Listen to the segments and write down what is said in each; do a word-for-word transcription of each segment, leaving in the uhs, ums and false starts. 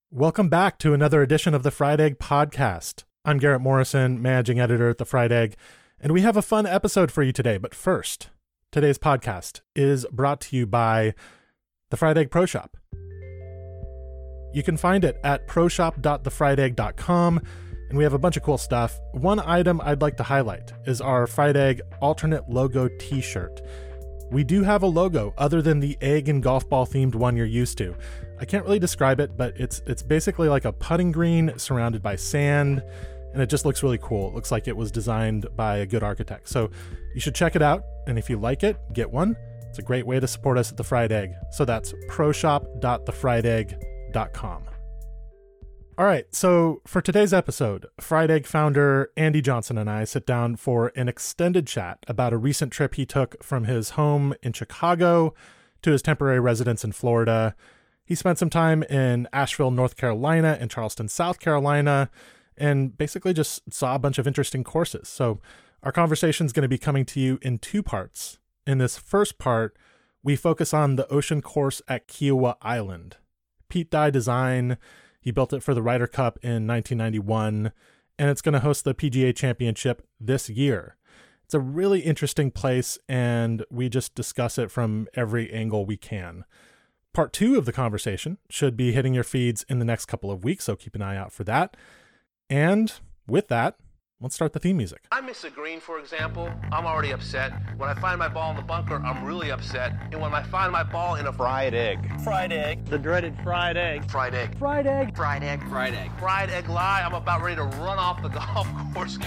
Welcome back to another edition of the Fried Egg Podcast. I'm Garrett Morrison, managing editor at the Fried Egg, and we have a fun episode for you today. But first, today's podcast is brought to you by the Fried Egg Pro Shop. You can find it at pro shop dot the fried egg dot com, and we have a bunch of cool stuff. One item I'd like to highlight is our Fried Egg alternate logo t-shirt. We do have a logo other than the egg and golf ball themed one you're used to. I can't really describe it, but it's it's basically like a putting green surrounded by sand, and it just looks really cool. It looks like it was designed by a good architect. So you should check it out, and if you like it, get one. It's a great way to support us at the Fried Egg. So that's pro shop dot the fried egg dot com. All right, so for today's episode, Fried Egg founder Andy Johnson and I sit down for an extended chat about a recent trip he took from his home in Chicago to his temporary residence in Florida. He spent some time in Asheville, North Carolina, and Charleston, South Carolina, and basically just saw a bunch of interesting courses. So our conversation is going to be coming to you in two parts. In this first part, we focus on the ocean course at Kiawah Island. Pete Dye Design. He built it for the Ryder Cup in nineteen ninety-one, and it's going to host the P G A Championship this year. It's a really interesting place, and we just discuss it from every angle we can. Part two of the conversation should be hitting your feeds in the next couple of weeks, so keep an eye out for that. And with that, let's start the theme music. I miss a green, for example. I'm already upset. When I find my ball in the bunker, I'm really upset. And when I find my ball in a fried egg. Fried egg. The dreaded fried egg. Fried egg. Fried egg. Fried egg. Fried egg. Fried egg lie, I'm about ready to run off the golf course.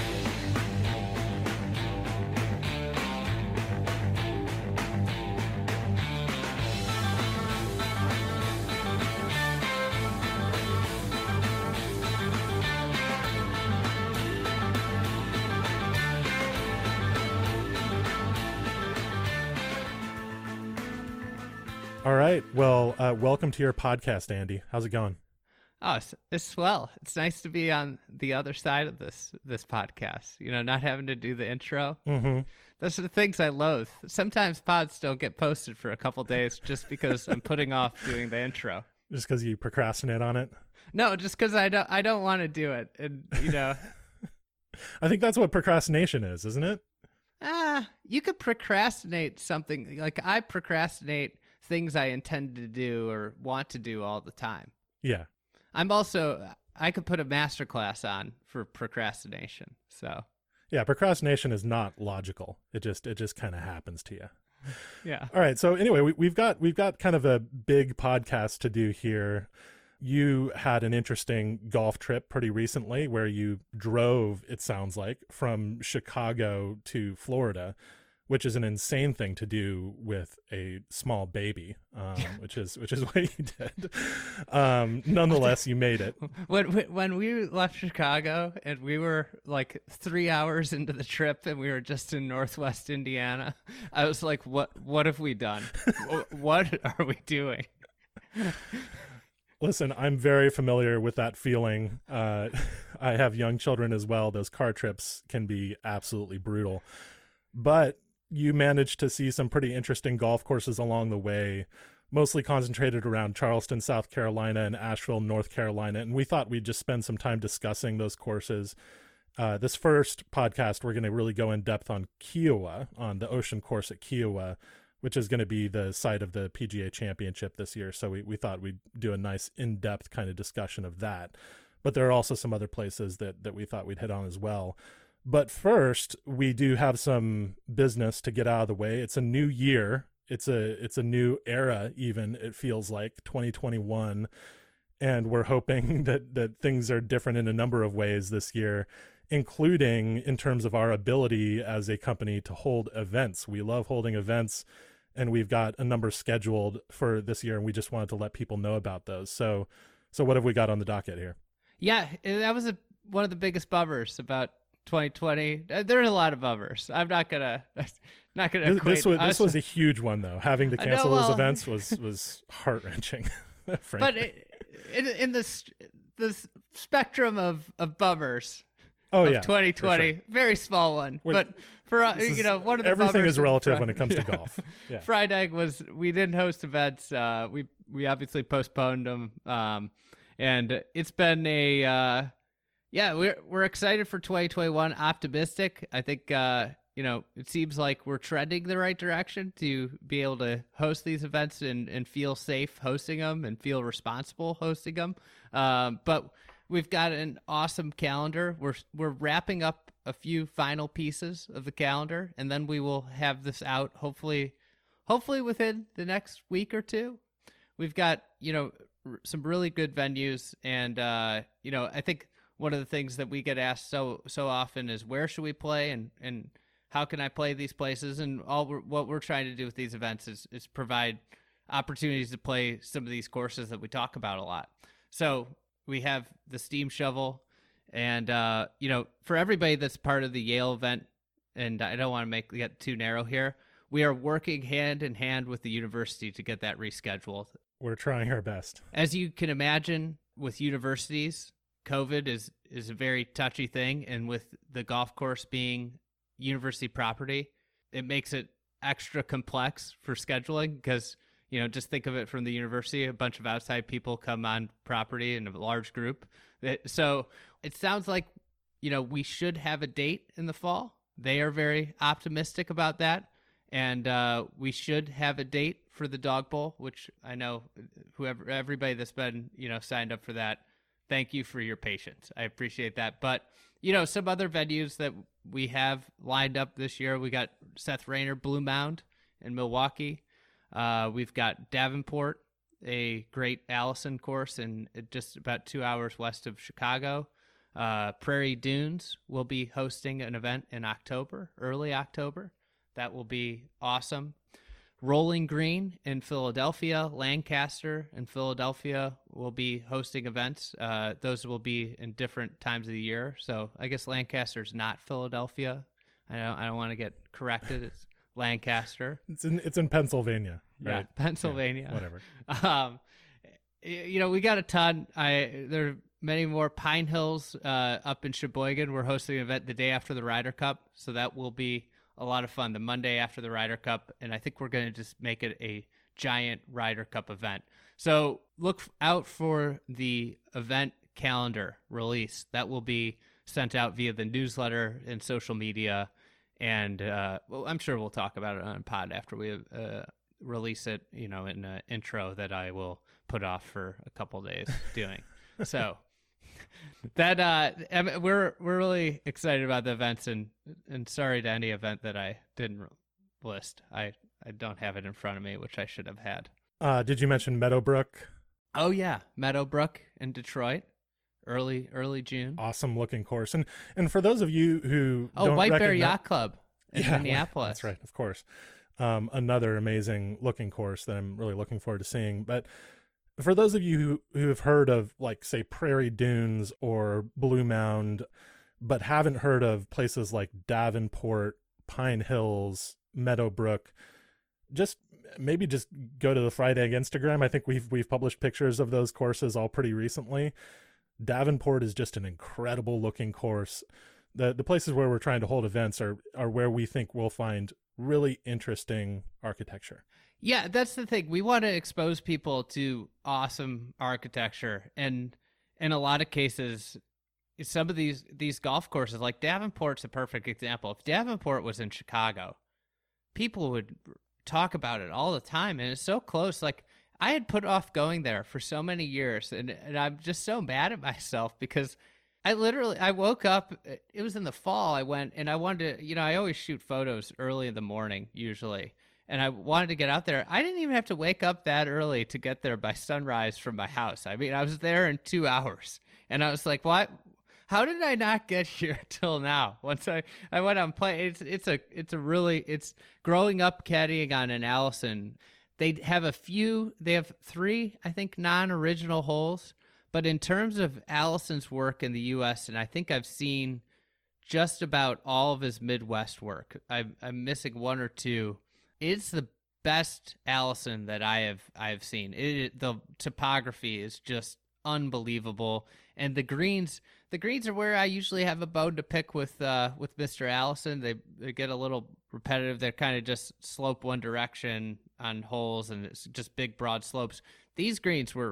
All right. Well, uh, welcome to your podcast, Andy. How's it going? Oh, it's, it's swell. It's nice to be on the other side of this this podcast. You know, not having to do the intro. Mm-hmm. Those are the things I loathe. Sometimes pods don't get posted for a couple days just because I'm putting off doing the intro. Just because you procrastinate on it? No, just because I don't. I don't want to do it, and you know. I think that's what procrastination is, isn't it? Ah, you could procrastinate something. Like I procrastinate things I intend to do or want to do all the time. Yeah. I'm also, I could put a masterclass on for procrastination. So yeah, procrastination is not logical. It just, it just kind of happens to you. Yeah. All right. So anyway, we, we've got, we've got kind of a big podcast to do here. You had an interesting golf trip pretty recently where you drove, it sounds like, from Chicago to Florida, which is an insane thing to do with a small baby, um, which is which is what you did. Um, nonetheless, you made it. When when we left Chicago and we were like three hours into the trip and we were just in Northwest Indiana, I was like, "What what have we done? What are we doing?" Listen, I'm very familiar with that feeling. Uh, I have young children as well. Those car trips can be absolutely brutal, but you managed to see some pretty interesting golf courses along the way, mostly concentrated around Charleston, South Carolina, and Asheville, North Carolina. And we thought we'd just spend some time discussing those courses. Uh, this first podcast, we're going to really go in depth on Kiawah, on the ocean course at Kiawah, which is going to be the site of the P G A Championship this year. So we, we thought we'd do a nice in-depth kind of discussion of that. But there are also some other places that, that we thought we'd hit on as well. But first, we do have some business to get out of the way. It's a new year. It's a it's a new era, even, it feels like, twenty twenty-one. And we're hoping that, that things are different in a number of ways this year, including in terms of our ability as a company to hold events. We love holding events, and we've got a number scheduled for this year, and we just wanted to let people know about those. So, so what have we got on the docket here? Yeah, that was a, one of the biggest bummers about twenty twenty. There's a lot of bummers. I'm not gonna, not gonna. This, this was us. this was a huge one though. Having to cancel know, well, those events was was heart wrenching. But it, in in the the spectrum of of bummers, oh of yeah, twenty twenty, sure. very small one. Wait, but for uh, is, you know, one of the everything bummers is relative Fri- when it comes yeah. to golf. Yeah. Fried Egg was we didn't host events. Uh, we we obviously postponed them. Um, And it's been a, uh, yeah, we're, we're excited for twenty twenty-one, optimistic. I think, uh, you know, it seems like we're trending the right direction to be able to host these events and, and feel safe hosting them and feel responsible hosting them. Um, but we've got an awesome calendar. We're we're wrapping up a few final pieces of the calendar, and then we will have this out hopefully, hopefully within the next week or two. We've got, you know, r- some really good venues, and uh, you know, I think one of the things that we get asked so so often is where should we play, and and how can I play these places? And all we're, what we're trying to do with these events is is provide opportunities to play some of these courses that we talk about a lot. So we have the Steam Shovel, and uh, you know, for everybody that's part of the Yale event, and I don't want to make get too narrow here, we are working hand in hand with the university to get that rescheduled. We're trying our best. As you can imagine, with universities, COVID is is a very touchy thing, and with the golf course being university property, it makes it extra complex for scheduling because, you know, just think of it from the university, a bunch of outside people come on property in a large group. So it sounds like, you know, we should have a date in the fall. They are very optimistic about that. And uh, we should have a date for the Dog Bowl, which I know whoever, everybody that's been, you know, signed up for that, thank you for your patience. I appreciate that. But, you know, some other venues that we have lined up this year, we got Seth Rayner Blue Mound in Milwaukee. Uh, we've got Davenport, a great Allison course in just about two hours west of Chicago. Uh, Prairie Dunes will be hosting an event in October, early October. That will be awesome. Rolling Green in Philadelphia, Lancaster in Philadelphia will be hosting events. Uh, those will be in different times of the year. So I guess Lancaster's not Philadelphia. I don't, I don't want to get corrected. It's Lancaster. It's in it's in Pennsylvania, right? Yeah, Pennsylvania. Yeah, whatever. Um, you know, we got a ton. I there are many more. Pine Hills uh, up in Sheboygan. We're hosting an event the day after the Ryder Cup, so that will be a lot of fun. The Monday after the Ryder Cup, and I think we're going to just make it a giant Ryder Cup event. So look out for the event calendar release that will be sent out via the newsletter and social media. And uh, well, I'm sure we'll talk about it on pod after we uh, release it, you know, in an intro that I will put off for a couple days doing. So that uh, I mean, we're we're really excited about the events, and and sorry to any event that I didn't list. I, I don't have it in front of me, which I should have had. Uh, did you mention Meadowbrook? Oh yeah, Meadowbrook in Detroit. Early, early June. Awesome looking course, and and for those of you who oh, don't White Bear recognize... Yacht Club in yeah, Minneapolis. That's right, of course. Um, another amazing looking course that I'm really looking forward to seeing. But for those of you who who have heard of, like, say, Prairie Dunes or Blue Mound, but haven't heard of places like Davenport, Pine Hills, Meadowbrook, just maybe just go to the Fried Egg Instagram. I think we've we've published pictures of those courses all pretty recently. Davenport is just an incredible looking course. The the places where we're trying to hold events are are where we think we'll find really interesting architecture. Yeah, that's the thing. We want to expose people to awesome architecture, and in a lot of cases, some of these these golf courses, like Davenport's a perfect example. If Davenport was in Chicago, people would talk about it all the time, and it's so close. Like, I had put off going there for so many years, and, and I'm just so mad at myself because I literally, I woke up, it was in the fall, I went, and I wanted to, you know, I always shoot photos early in the morning, usually, and I wanted to get out there. I didn't even have to wake up that early to get there by sunrise from my house. I mean, I was there in two hours, and I was like, what? How did I not get here till now? Once I, I went on play, it's, it's a, it's a really, it's growing up caddying on an Allison. They have a few, they have three, I think, non-original holes. But in terms of Allison's work in the U S, and I think I've seen just about all of his Midwest work. I'm, I'm missing one or two. It's the best Allison that I have I've seen. It, the topography is just unbelievable. And the greens, the greens are where I usually have a bone to pick with uh, with Mister Allison. They, they get a little repetitive. They're kind of just slope one direction on holes, and it's just big, broad slopes. These greens were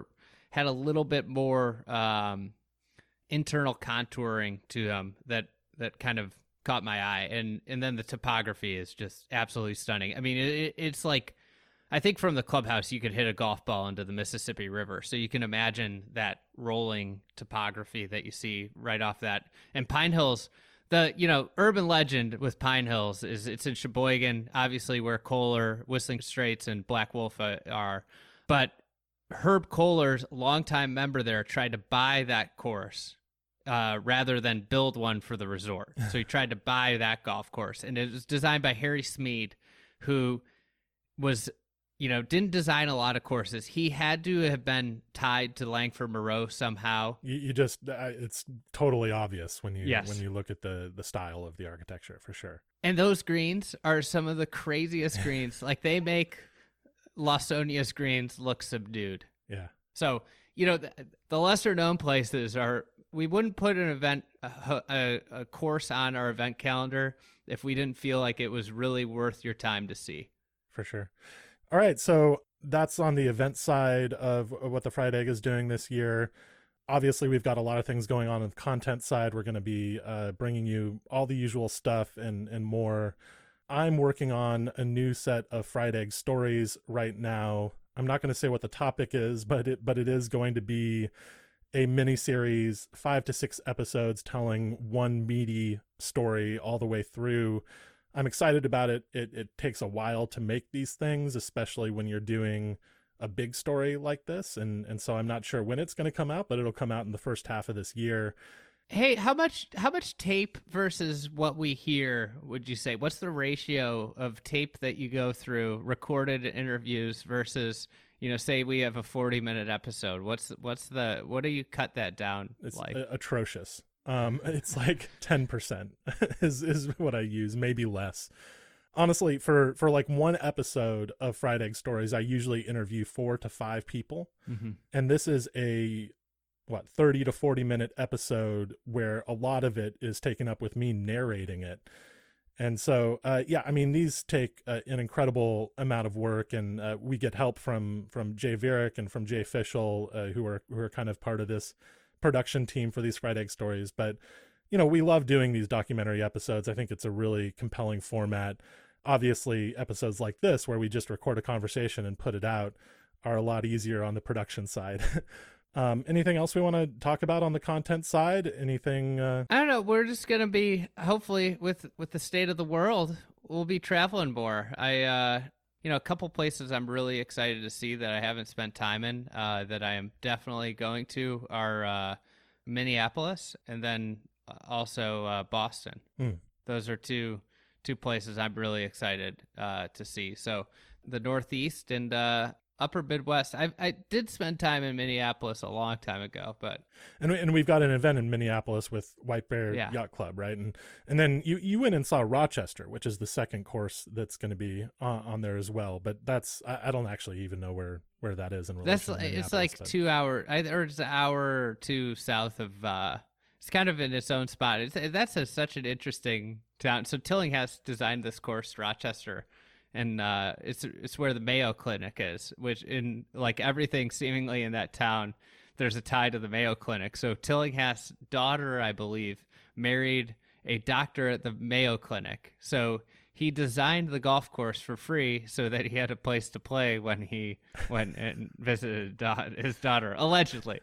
had a little bit more um, internal contouring to them that that kind of caught my eye, and and then the topography is just absolutely stunning. I mean, it, it's like, I think from the clubhouse you could hit a golf ball into the Mississippi River, so you can imagine that rolling topography that you see right off that. And Pine Hills, the you know urban legend with Pine Hills is it's in Sheboygan, obviously where Kohler, Whistling Straits, and Black Wolf uh, are, but Herb Kohler's longtime member there tried to buy that course uh, rather than build one for the resort. So he tried to buy that golf course, and it was designed by Harry Smead, who was, you know, didn't design a lot of courses. He had to have been tied to Langford Moreau somehow. You, you just, uh, it's totally obvious when you Yes. when you look at the the style of the architecture, for sure. And those greens are some of the craziest greens. Like, they make Lawsonia's greens look subdued. Yeah. So, you know, the, the lesser known places are, we wouldn't put an event, a, a, a course on our event calendar if we didn't feel like it was really worth your time to see. For sure. All right. So that's on the event side of what the Fried Egg is doing this year. Obviously, we've got a lot of things going on on the content side. We're going to be uh, bringing you all the usual stuff and, and more. I'm working on a new set of Fried Egg stories right now. I'm not going to say what the topic is, but it but it is going to be a mini series, five to six episodes telling one meaty story all the way through. I'm excited about it. It it takes a while to make these things, especially when you're doing a big story like this. And, and so I'm not sure when it's going to come out, but it'll come out in the first half of this year. Hey, how much how much tape versus what we hear would you say? What's the ratio of tape that you go through, recorded interviews versus, you know, say we have a forty minute episode? What's what's the what do you cut that down It's like? a- atrocious. Um, it's like ten percent is, is what I use, maybe less. Honestly, for, for like one episode of Fried Egg Stories, I usually interview four to five people. Mm-hmm. And this is a, what, thirty to forty minute episode where a lot of it is taken up with me narrating it. And so, uh, yeah, I mean, these take uh, an incredible amount of work, and uh, we get help from, from Jay Varick and from Jay Fischel, uh, who are, who are kind of part of this production team for these Fried Egg Stories. But, you know, we love doing these documentary episodes. I think it's a really compelling format. Obviously, episodes like this, where we just record a conversation and put it out, are a lot easier on the production side. um, anything else we want to talk about on the content side? Anything? Uh... I don't know. We're just gonna be, hopefully, with with the state of the world, we'll be traveling more. I, uh, you know, a couple places I'm really excited to see that I haven't spent time in, uh, that I am definitely going to, are uh, Minneapolis and then also uh, Boston. Mm. Those are two two places I'm really excited uh, to see. So the Northeast and uh, Upper Midwest. I I did spend time in Minneapolis a long time ago, but and and we've got an event in Minneapolis with White Bear Yeah. Yacht Club, right? And and then you you went and saw Rochester, which is the second course that's going to be on, on there as well. But that's I, I don't actually even know where where that is in relation. that's to like, Minneapolis, it's like but- two hour, I- or it's an hour or two south of. Uh, it's kind of in its own spot. It's that's a, such an interesting town. So Tillinghast designed this course, Rochester, and uh, it's it's where the Mayo Clinic is. Which in like everything seemingly in that town, there's a tie to the Mayo Clinic. So Tillinghast's daughter, I believe, married a doctor at the Mayo Clinic. So he designed the golf course for free so that he had a place to play when he went and visited da- his daughter, allegedly.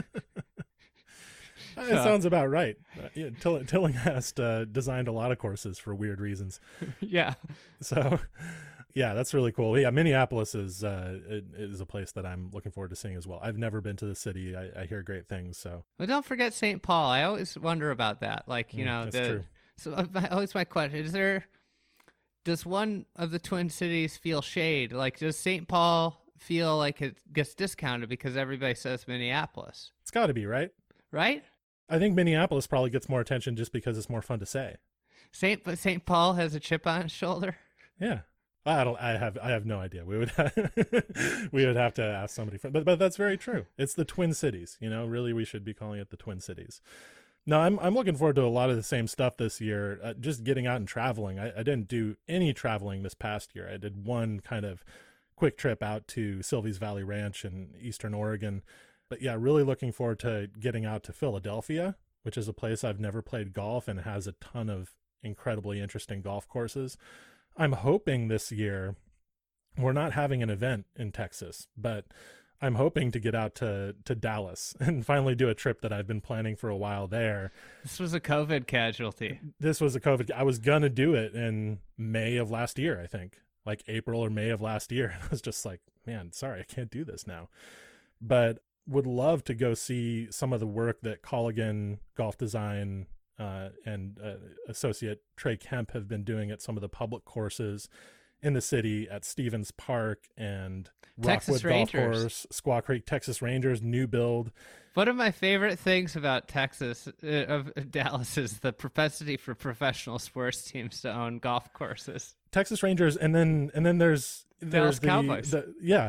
It So- sounds about right. Uh, yeah, Till- Tillinghast uh, designed a lot of courses for weird reasons. Yeah. So, yeah, that's really cool. Yeah, Minneapolis is uh, is a place that I'm looking forward to seeing as well. I've never been to the city. I, I hear great things. So, Well, don't forget Saint Paul. I always wonder about that. Like, you Mm, know, that's the, true. so uh, my- always my question is there, does one of the Twin Cities feel shade? Like, does Saint Paul feel like it gets discounted because everybody says Minneapolis, it's got to be right. right? I think Minneapolis probably gets more attention just because it's more fun to say. Saint but Saint Paul has a chip on his shoulder. Yeah. I don't. I have. I have no idea. We would. we would have to ask somebody. From, but but that's very true. It's the Twin Cities. You know, really, we should be calling it the Twin Cities. No, I'm. I'm looking forward to a lot of the same stuff this year. Uh, just getting out and traveling. I, I didn't do any traveling this past year. I did one kind of quick trip out to Sylvie's Valley Ranch in Eastern Oregon. but yeah, really looking forward to getting out to Philadelphia, which is a place I've never played golf and has a ton of incredibly interesting golf courses. I'm hoping this year we're not having an event in Texas, but I'm hoping to get out to, to Dallas and finally do a trip that I've been planning for a while there. This was a COVID casualty. This was a COVID. I was going to do it in May of last year, I think, like April or May of last year. I was just like, man, sorry, I can't do this now. But would love to go see some of the work that Colligan Golf Design uh, and uh, associate Trey Kemp have been doing at some of the public courses in the city, at Stevens Park and Texas Rockwood Golf Rangers. Course, Squaw Creek, Texas Rangers, new build. One of my favorite things about Texas, uh, of Dallas, is the propensity for professional sports teams to own golf courses. Texas Rangers, and then and then there's Dallas there's the, Cowboys. the yeah,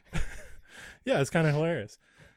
yeah, it's kind of hilarious.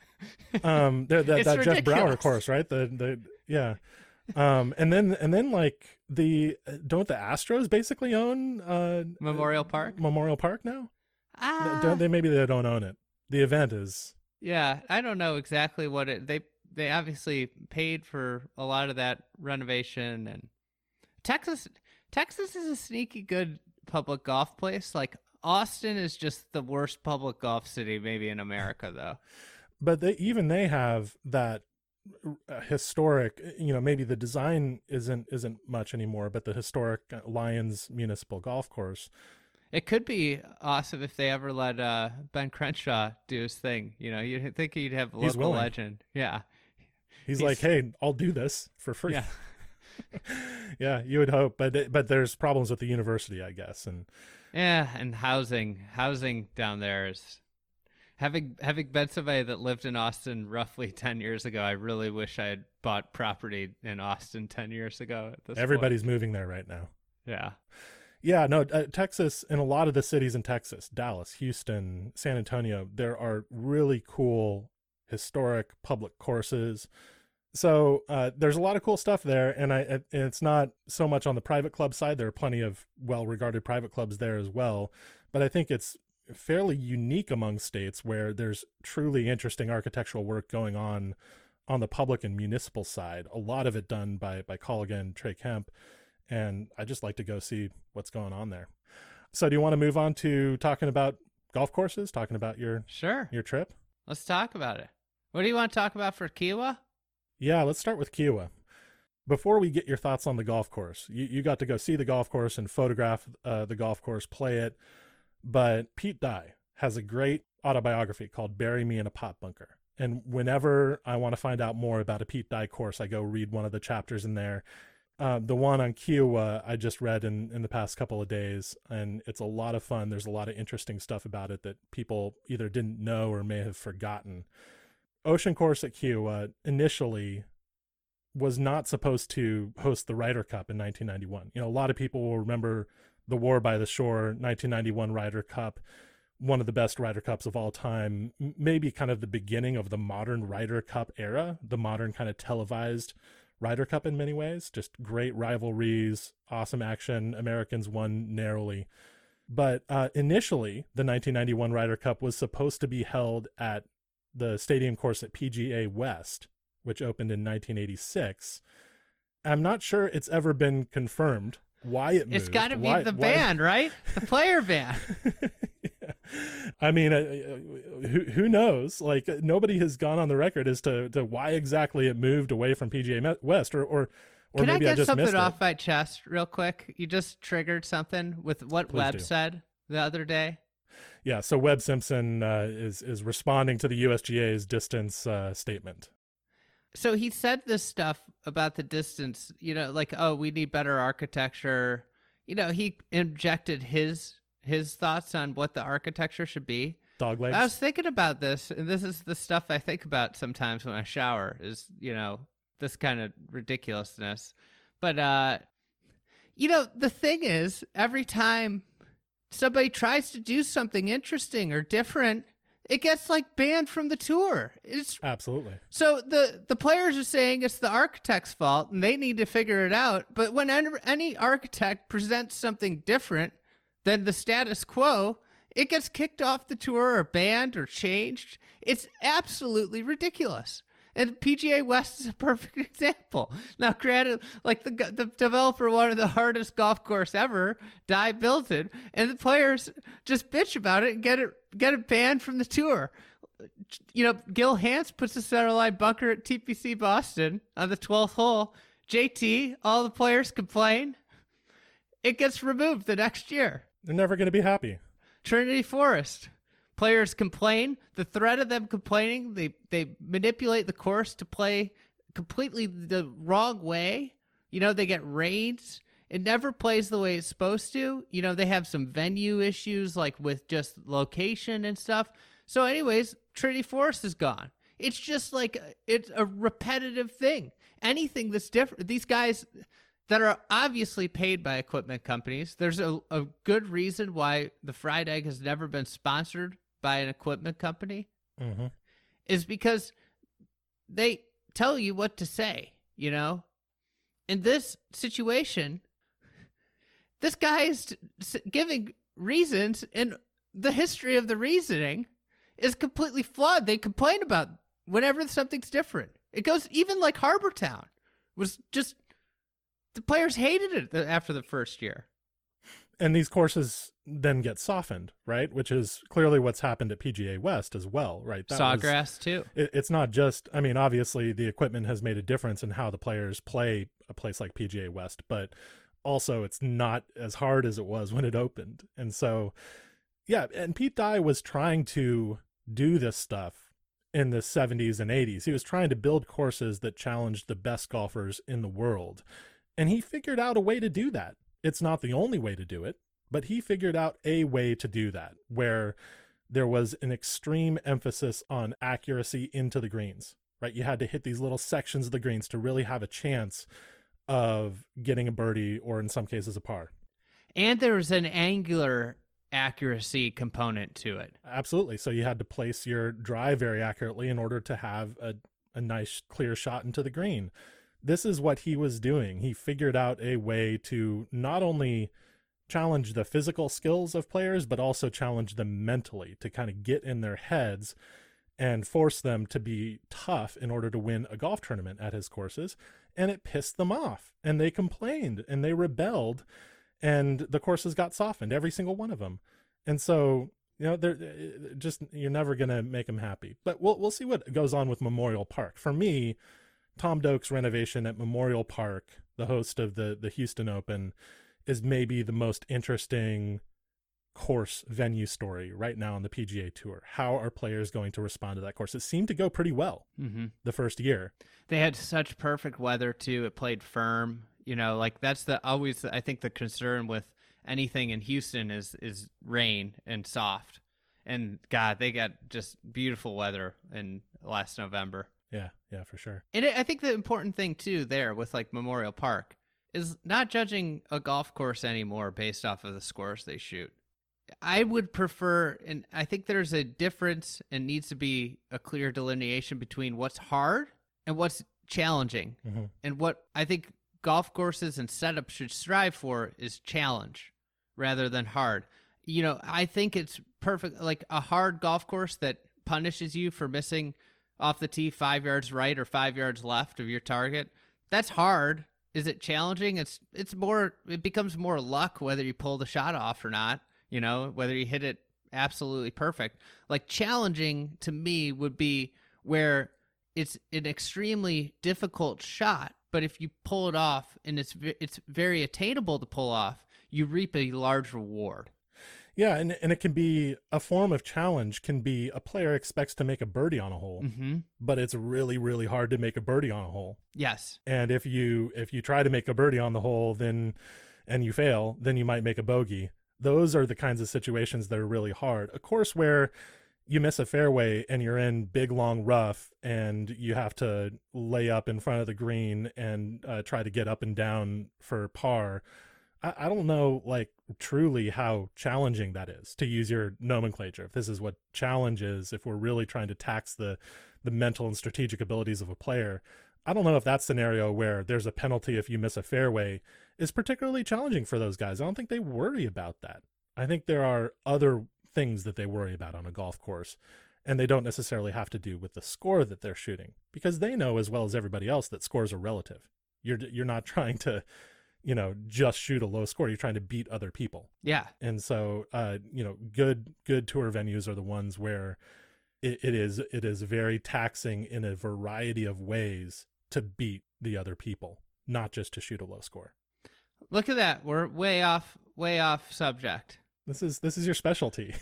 Um, there, that It's that Jeff Brower ridiculous. course, right? The the yeah, um, and then and then like the don't the Astros basically own uh Memorial Park. Memorial Park now? Ah, Don't they? Maybe they don't own it. The event is yeah, I don't know exactly what it. They they obviously paid for a lot of that renovation, and Texas Texas is a sneaky good public golf place. Like Austin is just the worst public golf city maybe in America, though. but they even they have that uh, historic, you know, maybe the design isn't isn't much anymore, but the historic Lions Municipal Golf Course. It could be awesome if they ever let uh, Ben Crenshaw do his thing. You know, you'd think he'd have a He's local willing. legend. Yeah. He's, He's- like, hey, I'll do this for free. Yeah. Yeah, you would hope, but but there's problems with the university, I guess, and Yeah, and housing, housing down there is having having been somebody that lived in Austin roughly ten years ago. I really wish I had bought property in Austin ten years ago. At this everybody's point. moving there right now. Yeah, Yeah, no, uh, Texas and a lot of the cities in Texas, Dallas, Houston, San Antonio, there are really cool historic public courses. So uh, there's a lot of cool stuff there, and I and it's not so much on the private club side. There are plenty of well-regarded private clubs there as well, but I think it's fairly unique among states where there's truly interesting architectural work going on on the public and municipal side. A lot of it done by by Colligan, Trey Kemp, and I just like to go see what's going on there. So do you want to move on to talking about golf courses, talking about your sure. your trip? Let's talk about it. What do you want to talk about for Kiowa? Yeah, let's start with Kiowa. Before we get your thoughts on the golf course, you, you got to go see the golf course and photograph uh, the golf course, play it. But Pete Dye has a great autobiography called Bury Me in a Pot Bunker. And whenever I want to find out more about a Pete Dye course, I go read one of the chapters in there. Uh, the one on Kiowa I just read in, in the past couple of days, and it's a lot of fun. There's a lot of interesting stuff about it that people either didn't know or may have forgotten. Ocean Course at Kiowa initially was not supposed to host the Ryder Cup in nineteen ninety-one. You know, a lot of people will remember the War by the Shore nineteen ninety-one Ryder Cup, one of the best Ryder Cups of all time, m- maybe kind of the beginning of the modern Ryder Cup era, the modern kind of televised Ryder Cup in many ways. Just great rivalries, awesome action. Americans won narrowly. But uh, initially, the nineteen ninety-one Ryder Cup was supposed to be held at the stadium course at P G A West, which opened in nineteen eighty-six. I'm not sure it's ever been confirmed why it moved. It's got to be why- the why- band, right? The player band. Yeah. I mean, uh, uh, who who knows? Like, uh, nobody has gone on the record as to, to why exactly it moved away from P G A Me- West, or or, or Can I maybe I, get just something missed off it. my chest real quick? You just triggered something with what Please Webb do. said the other day. Yeah, so Webb Simpson uh, is is responding to the U S G A's distance uh, statement. So he said this stuff about the distance, you know, like, oh, we need better architecture. You know, he injected his his thoughts on what the architecture should be. Dog legs. I was thinking about this, and this is the stuff I think about sometimes when I shower, is, you know, this kind of ridiculousness. But, uh, you know, the thing is, every time somebody tries to do something interesting or different, it gets like banned from the tour. It's Absolutely. so the the players are saying it's the architect's fault and they need to figure it out. But when any, any architect presents something different than the status quo, it gets kicked off the tour or banned or changed. It's absolutely ridiculous. And P G A West is a perfect example. Now, granted, like the the developer wanted the hardest golf course ever, Dye built it, and the players just bitch about it and get it get it banned from the tour. You know, Gil Hanse puts a centerline bunker at T P C Boston on the twelfth hole. J T, all the players complain. It gets removed the next year. They're never going to be happy. Trinity Forest. Players complain. The threat of them complaining, they, they manipulate the course to play completely the wrong way. You know, they get rains. It never plays the way it's supposed to. You know, they have some venue issues, like with just location and stuff. So anyways, Trinity Forest is gone. It's just like, it's a repetitive thing. Anything that's different, these guys that are obviously paid by equipment companies, there's a, a good reason why the Fried Egg has never been sponsored by an equipment company, mm-hmm. is because they tell you what to say, you know? In this situation, this guy is giving reasons, and the history of the reasoning is completely flawed. They complain about whenever something's different. It goes, even like Harbor Town was just, the players hated it after the first year. And these courses then get softened, right? Which is clearly what's happened at P G A West as well, right? That Sawgrass was, too. It, it's not just, I mean, obviously the equipment has made a difference in how the players play a place like P G A West, but also it's not as hard as it was when it opened. And so, yeah, and Pete Dye was trying to do this stuff in the seventies and eighties. He was trying to build courses that challenged the best golfers in the world. And he figured out a way to do that. It's not the only way to do it, but he figured out a way to do that where there was an extreme emphasis on accuracy into the greens, right? You had to hit these little sections of the greens to really have a chance of getting a birdie or in some cases a par. And there was an angular accuracy component to it. Absolutely. So you had to place your drive very accurately in order to have a, a nice clear shot into the green. This is what he was doing. He figured out a way to not only challenge the physical skills of players, but also challenge them mentally to kind of get in their heads and force them to be tough in order to win a golf tournament at his courses. And it pissed them off, and they complained and they rebelled, and the courses got softened, every single one of them. And so, you know, they're just, you're never going to make them happy. But we'll we'll see what goes on with Memorial Park. For me, Tom Doak's renovation at Memorial Park, the host of the, the Houston Open, is maybe the most interesting course venue story right now on the P G A Tour. How are players going to respond to that course? It seemed to go pretty well mm-hmm. the first year. They had such perfect weather, too. It played firm. You know, like that's the always, I think, the concern with anything in Houston is is rain and soft. And, God, they got just beautiful weather in last November. Yeah, yeah, for sure. And it, I think the important thing, too, there with, like, Memorial Park is not judging a golf course anymore based off of the scores they shoot. I would prefer, and I think there's a difference and needs to be a clear delineation between what's hard and what's challenging. Mm-hmm. And what I think golf courses and setups should strive for is challenge rather than hard. You know, I think it's perfect, like a hard golf course that punishes you for missing off the tee five yards right or five yards left of your target. That's hard. Is it challenging? It's it's more, it becomes more luck whether you pull the shot off or not, you know, whether you hit it absolutely perfect. Like challenging to me would be where it's an extremely difficult shot, but if you pull it off and it's it's very attainable to pull off, you reap a large reward. Yeah, and, and it can be a form of challenge, can be a player expects to make a birdie on a hole, mm-hmm. but it's really, really hard to make a birdie on a hole. Yes. And if you if you try to make a birdie on the hole, then and you fail, then you might make a bogey. Those are the kinds of situations that are really hard. A course where you miss a fairway and you're in big, long rough and you have to lay up in front of the green and uh, try to get up and down for par. I, I don't know, like, truly how challenging that is, to use your nomenclature. If this is what challenge is, if we're really trying to tax the, the mental and strategic abilities of a player, I don't know if that scenario where there's a penalty if you miss a fairway is particularly challenging for those guys. I don't think they worry about that. I think there are other things that they worry about on a golf course. And they don't necessarily have to do with the score that they're shooting, because they know as well as everybody else that scores are relative. You're you're not trying to, you know, just shoot a low score. You're trying to beat other people. Yeah. And so, uh, you know, good good tour venues are the ones where it, it is it is very taxing in a variety of ways to beat the other people, not just to shoot a low score. Look at that. We're way off, way off subject. This is this is your specialty.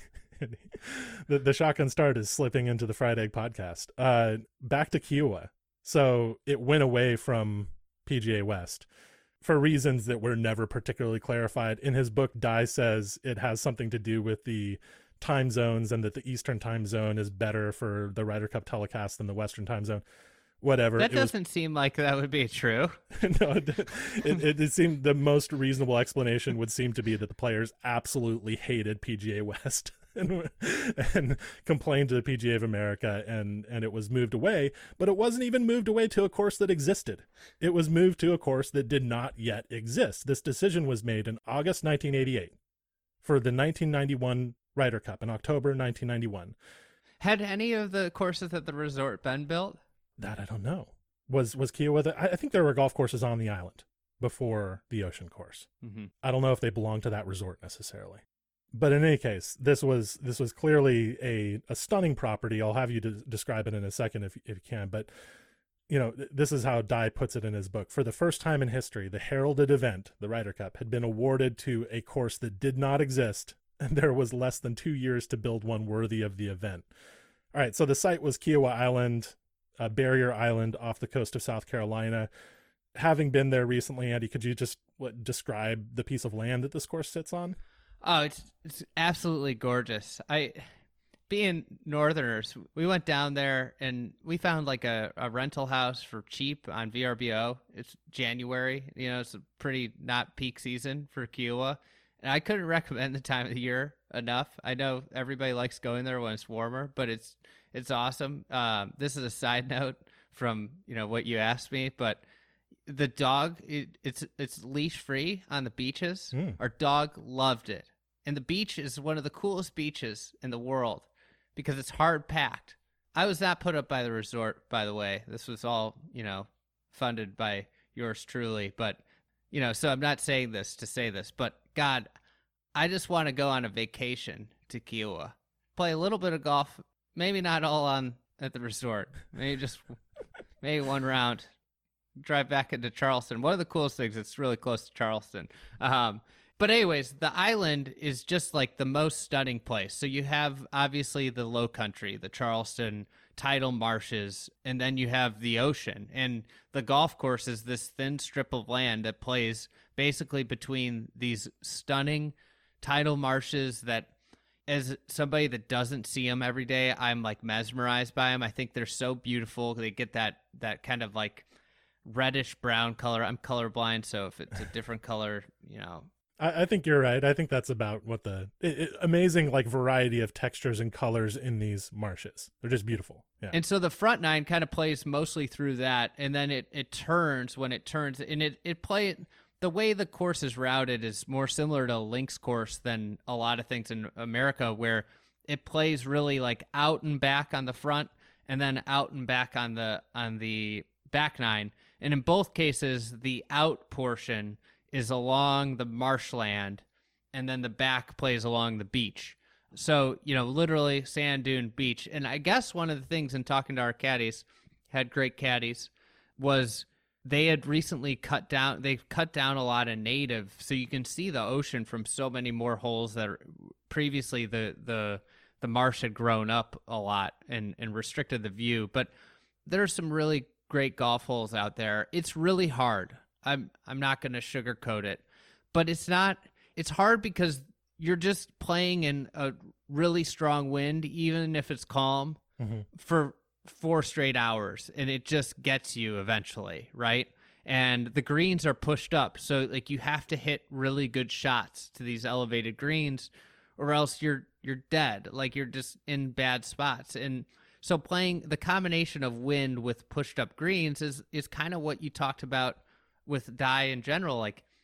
the the shotgun start is slipping into the Fried Egg podcast. Uh, back to Kiawah. So it went away from P G A West for reasons that were never particularly clarified. In his book, Dye says it has something to do with the time zones and that the Eastern time zone is better for the Ryder Cup telecast than the Western time zone. Whatever. That it doesn't was... seem like that would be true. no, it, it, it seemed the most reasonable explanation would seem to be that the players absolutely hated P G A West and, and complained to the P G A of America, and, and it was moved away. But it wasn't even moved away to a course that existed. It was moved to a course that did not yet exist. This decision was made in August nineteen eighty-eight for the nineteen ninety-one Ryder Cup, in October nineteen ninety-one. Had any of the courses at the resort been built? That I don't know. Was was Kiawah? The, I, I think there were golf courses on the island before the ocean course. Mm-hmm. I don't know if they belonged to that resort necessarily. But in any case, this was this was clearly a, a stunning property. I'll have you de- describe it in a second if if you can. But you know, th- this is how Dye puts it in his book. For the first time in history, the heralded event, the Ryder Cup, had been awarded to a course that did not exist, and there was less than two years to build one worthy of the event. All right, so the site was Kiawah Island. Uh, Barrier Island off the coast of South Carolina. Having been there recently, Andy, could you just what, describe the piece of land that this course sits on? Oh, it's it's absolutely gorgeous. I, being Northerners, we went down there and we found like a, a rental house for cheap on V R B O. It's January, you know, it's a pretty not peak season for Kiawah. And I couldn't recommend the time of the year enough. I know everybody likes going there when it's warmer, but it's it's awesome. Um, this is a side note from, you know, what you asked me, but the dog, it, it's it's leash free on the beaches. Mm. Our dog loved it. And the beach is one of the coolest beaches in the world because it's hard packed. I was not put up by the resort, by the way. This was all, you know, funded by yours truly. But, you know, so I'm not saying this to say this, but God, I just want to go on a vacation to Kiawah, play a little bit of golf. Maybe not all on at the resort. Maybe just maybe one round. Drive back into Charleston. One of the coolest things, it's really close to Charleston. Um, but anyways, the island is just like the most stunning place. So you have obviously the low country, the Charleston tidal marshes, and then you have the ocean. And the golf course is this thin strip of land that plays basically between these stunning tidal marshes that, as somebody that doesn't see them every day, I'm like mesmerized by them. I think they're so beautiful. They get that that kind of like reddish brown color. I'm colorblind, so if it's a different color, you know. I, I think you're right. I think that's about what the it, it, amazing like variety of textures and colors in these marshes. They're just beautiful. Yeah. And so the front nine kind of plays mostly through that, and then it it turns when it turns, and it it play. The way the course is routed is more similar to a links course than a lot of things in America, where it plays really like out and back on the front and then out and back on the on the back nine. And in both cases, the out portion is along the marshland and then the back plays along the beach. So, you know, literally sand dune beach. And I guess one of the things in talking to our caddies, had great caddies, was they had recently cut down, they've cut down a lot of native, so you can see the ocean from so many more holes that are, previously the, the, the marsh had grown up a lot and, and restricted the view. But there are some really great golf holes out there. It's really hard. I'm, I'm not going to sugarcoat it, but it's not, it's hard because you're just playing in a really strong wind, even if it's calm, mm-hmm. for four straight hours, and it just gets you eventually, right? And the greens are pushed up, so like you have to hit really good shots to these elevated greens, or else you're you're dead. Like you're just in bad spots. And so playing the combination of wind with pushed up greens is is kind of what you talked about with Dye in general. Like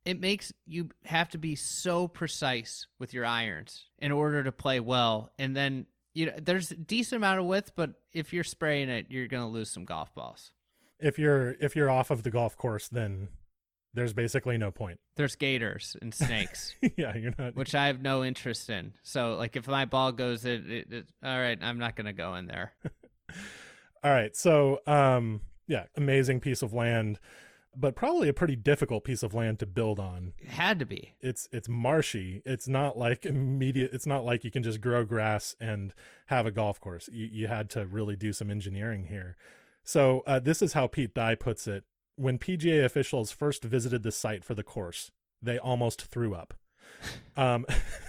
it makes you have to be so precise with your irons in order to play well. And then, you know, there's a decent amount of width, but if you're spraying it, you're going to lose some golf balls. If you're if you're off of the golf course, then there's basically no point. There's gators and snakes. Yeah, you're not. Which I have no interest in. So, like, if my ball goes, it, it, it all right, I'm not going to go in there. All right. So, um, yeah, amazing piece of land, but probably a pretty difficult piece of land to build on. It had to be. It's it's marshy. It's not like immediate. It's not like you can just grow grass and have a golf course. You you had to really do some engineering here. So uh, this is how Pete Dye puts it. When P G A officials first visited the site for the course, they almost threw up. Um,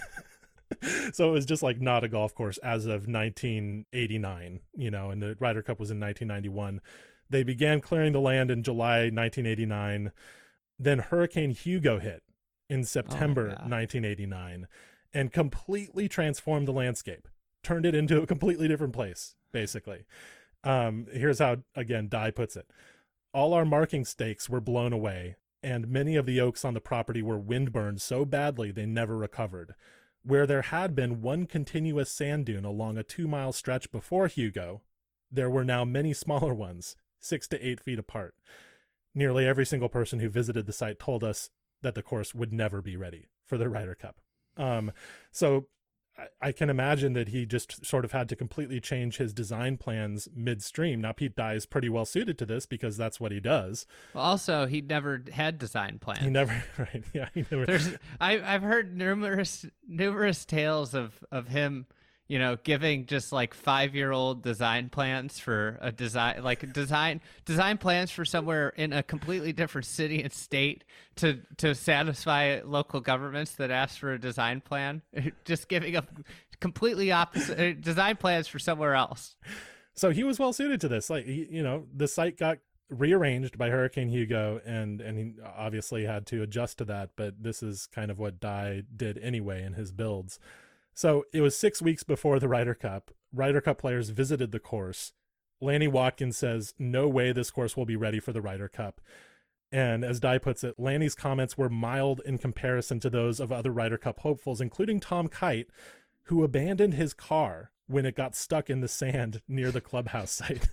so it was just like not a golf course as of nineteen eighty-nine, you know, and the Ryder Cup was in nineteen ninety-one. They began clearing the land in July nineteen eighty-nine. Then Hurricane Hugo hit in September oh nineteen eighty-nine and completely transformed the landscape, turned it into a completely different place, basically. Um, here's how, again, Dye puts it. All our marking stakes were blown away, and many of the oaks on the property were windburned so badly they never recovered. Where there had been one continuous sand dune along a two-mile stretch before Hugo, there were now many smaller ones, six to eight feet apart. Nearly every single person who visited the site told us that the course would never be ready for the Ryder Cup. Um, so I can imagine that he just sort of had to completely change his design plans midstream. Now, Pete Dye is pretty well suited to this because that's what he does. Well, also, he never had design plans. He never, right? Yeah, he never. There's, I, I've heard numerous, numerous tales of of him, you know, giving just like five year old design plans for a design, like design design plans for somewhere in a completely different city and state to to satisfy local governments that ask for a design plan. Just giving up completely opposite design plans for somewhere else. So he was well suited to this. Like, he, you know, the site got rearranged by Hurricane Hugo, and and he obviously had to adjust to that. But this is kind of what Dye did anyway in his builds. So it was six weeks before the Ryder Cup. Ryder Cup players visited the course. Lanny Watkins says, no way this course will be ready for the Ryder Cup. And as Dye puts it, Lanny's comments were mild in comparison to those of other Ryder Cup hopefuls, including Tom Kite, who abandoned his car when it got stuck in the sand near the clubhouse site.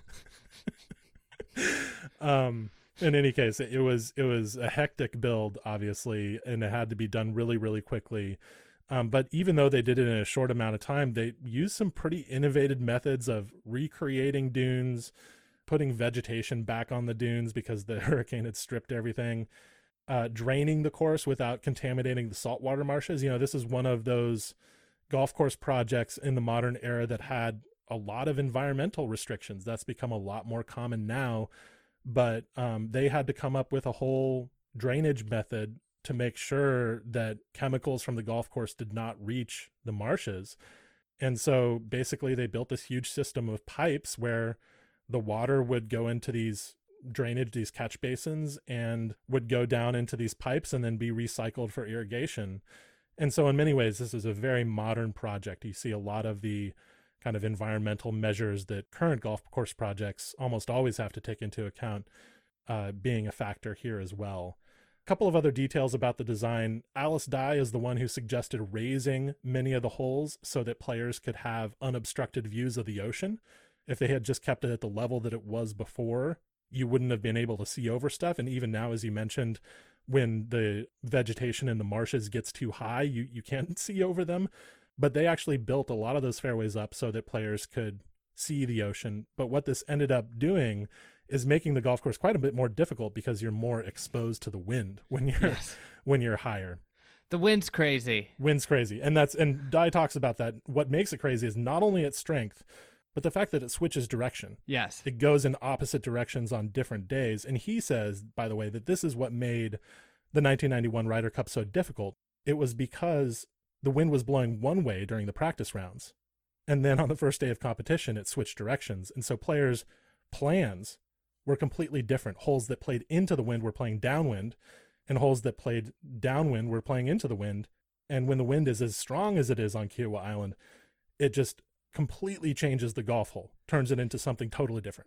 um, in any case, it was, it was a hectic build, obviously, and it had to be done really, really quickly. Um, but even though they did it in a short amount of time, they used some pretty innovative methods of recreating dunes, putting vegetation back on the dunes because the hurricane had stripped everything, uh, draining the course without contaminating the saltwater marshes. You know, this is one of those golf course projects in the modern era that had a lot of environmental restrictions. That's become a lot more common now, but um, they had to come up with a whole drainage method to make sure that chemicals from the golf course did not reach the marshes. And so basically they built this huge system of pipes where the water would go into these drainage, these catch basins, and would go down into these pipes and then be recycled for irrigation. And so in many ways, this is a very modern project. You see a lot of the kind of environmental measures that current golf course projects almost always have to take into account uh, being a factor here as well. Couple of other details about the design. Alice Dye is the one who suggested raising many of the holes so that players could have unobstructed views of the ocean. If they had just kept it at the level that it was before, you wouldn't have been able to see over stuff. And even now, as you mentioned, when the vegetation in the marshes gets too high, you, you can't see over them. But they actually built a lot of those fairways up so that players could see the ocean. But what this ended up doing is making the golf course quite a bit more difficult because you're more exposed to the wind when you're yes. when you're higher. The wind's crazy. Wind's crazy. And that's and Dye talks about that. What makes it crazy is not only its strength, but the fact that it switches direction. Yes. It goes in opposite directions on different days. And he says, by the way, that this is what made the nineteen ninety-one Ryder Cup so difficult. It was because the wind was blowing one way during the practice rounds. And then on the first day of competition, it switched directions. And so players' plans were completely different. Holes that played into the wind were playing downwind, and holes that played downwind were playing into the wind. And when the wind is as strong as it is on Kiowa Island, it just completely changes the golf hole, turns it into something totally different.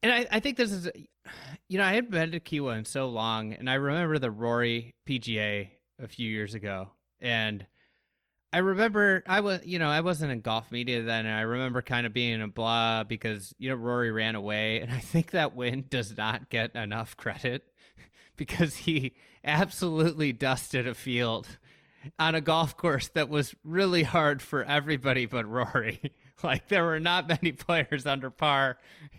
And I, I think this is, you know, I hadn't been to Kiawah in so long, and I remember the Rory P G A a few years ago, and I remember I was, you know, I wasn't in golf media then, and I remember kind of being a blah because, you know, Rory ran away, and I think that win does not get enough credit because he absolutely dusted a field on a golf course that was really hard for everybody but Rory. Like, there were not many players under par.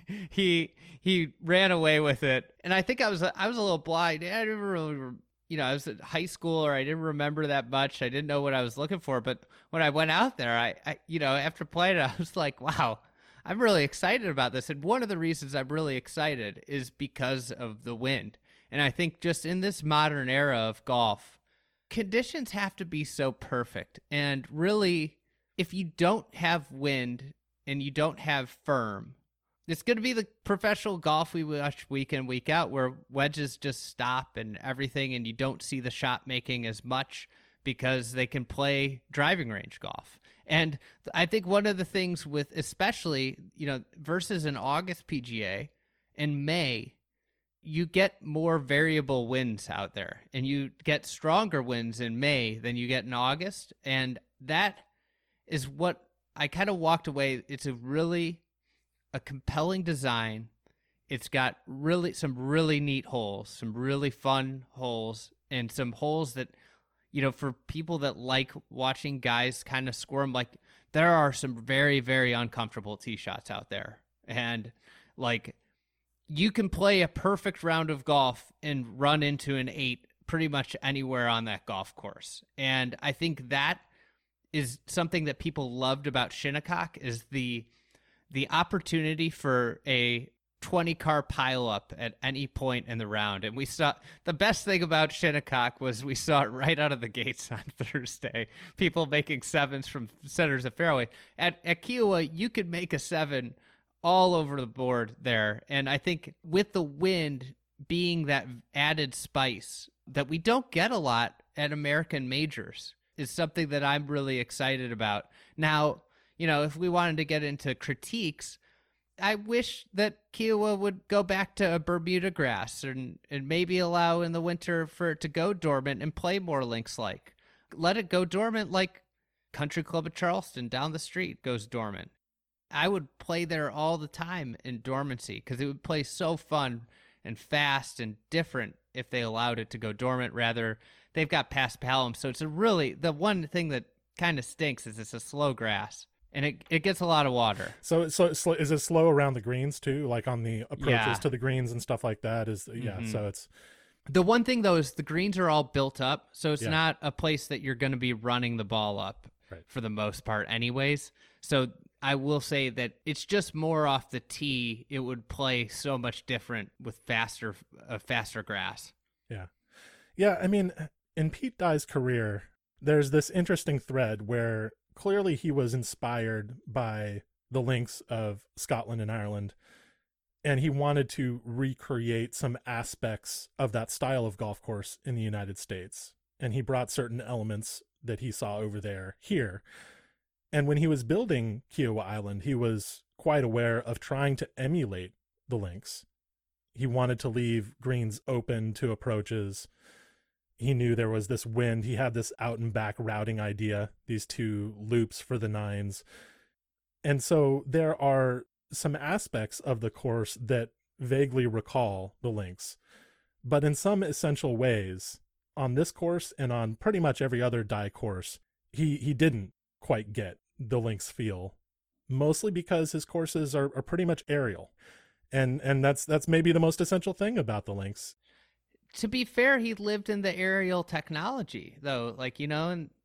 He he ran away with it, and I think I was I was a little blind. I didn't really, you know, I was at high school, or I didn't remember that much. I didn't know what I was looking for. But when I went out there, I, I you know, after playing it, I was like, wow, I'm really excited about this. And one of the reasons I'm really excited is because of the wind. And I think just in this modern era of golf, conditions have to be so perfect. And really, if you don't have wind and you don't have firm, it's going to be the professional golf we watch week in, week out, where wedges just stop and everything, and you don't see the shot making as much because they can play driving range golf. And I think one of the things with, especially, you know, versus an August P G A, in May, you get more variable winds out there, and you get stronger winds in May than you get in August. And that is what I kind of walked away. It's a really a compelling design. It's got really some really neat holes, some really fun holes, and some holes that, you know, for people that like watching guys kind of squirm, like there are some very, very uncomfortable tee shots out there. And like, you can play a perfect round of golf and run into an eight pretty much anywhere on that golf course. And I think that is something that people loved about Shinnecock, is the the opportunity for a twenty car pileup at any point in the round. And we saw the best thing about Shinnecock was we saw it right out of the gates on Thursday. People making sevens from centers of fairway. At, at Kiawah, you could make a seven all over the board there. And I think with the wind being that added spice that we don't get a lot at American majors is something that I'm really excited about. Now, you know, if we wanted to get into critiques, I wish that Kiawah would go back to a Bermuda grass and, and maybe allow in the winter for it to go dormant and play more links-like. Let it go dormant like Country Club of Charleston down the street goes dormant. I would play there all the time in dormancy because it would play so fun and fast and different if they allowed it to go dormant. Rather, they've got paspalum, so it's a really, the one thing that kind of stinks is it's a slow grass, and it, it gets a lot of water. So, so it's, is it slow around the greens too, like on the approaches Yeah. to the greens and stuff like that? Is yeah, Mhm. so it's The one thing, though, is the greens are all built up, so it's Yeah. not a place that you're going to be running the ball up Right. for the most part anyways. So I will say that it's just more off the tee. It would play so much different with faster, uh, faster grass. yeah, yeah. I mean, in Pete Dye's career, there's this interesting thread where clearly he was inspired by the links of Scotland and Ireland, and he wanted to recreate some aspects of that style of golf course in the United States. And he brought certain elements that he saw over there here. And when he was building Kiawah Island, he was quite aware of trying to emulate the links. He wanted to leave greens open to approaches. He knew there was this wind. He had this out and back routing idea, these two loops for the nines. And so there are some aspects of the course that vaguely recall the links, but in some essential ways on this course and on pretty much every other Dye course, he, he didn't quite get the links feel, mostly because his courses are, are pretty much aerial. And, and that's, that's maybe the most essential thing about the links. To be fair, he lived in the aerial technology, though. Like, you know, and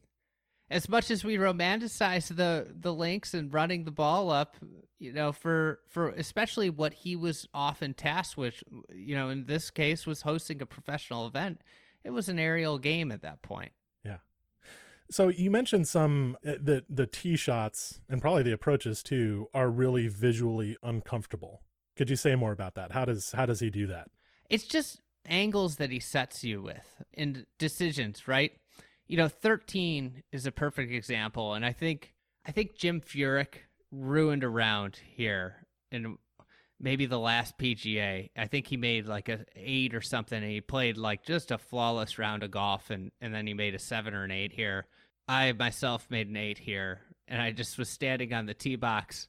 as much as we romanticize the the links and running the ball up, you know, for for especially what he was often tasked with, you know, in this case was hosting a professional event, it was an aerial game at that point. Yeah. So you mentioned some uh, the the tee shots and probably the approaches too are really visually uncomfortable. Could you say more about that? How does how does he do that? It's just angles that he sets you with and decisions, right? You know, thirteen is a perfect example, and I think I think Jim Furyk ruined a round here, and maybe the last P G A. I think he made like a eight or something, and he played like just a flawless round of golf, and, and then he made a seven or an eight here. I myself made an eight here, and I just was standing on the tee box.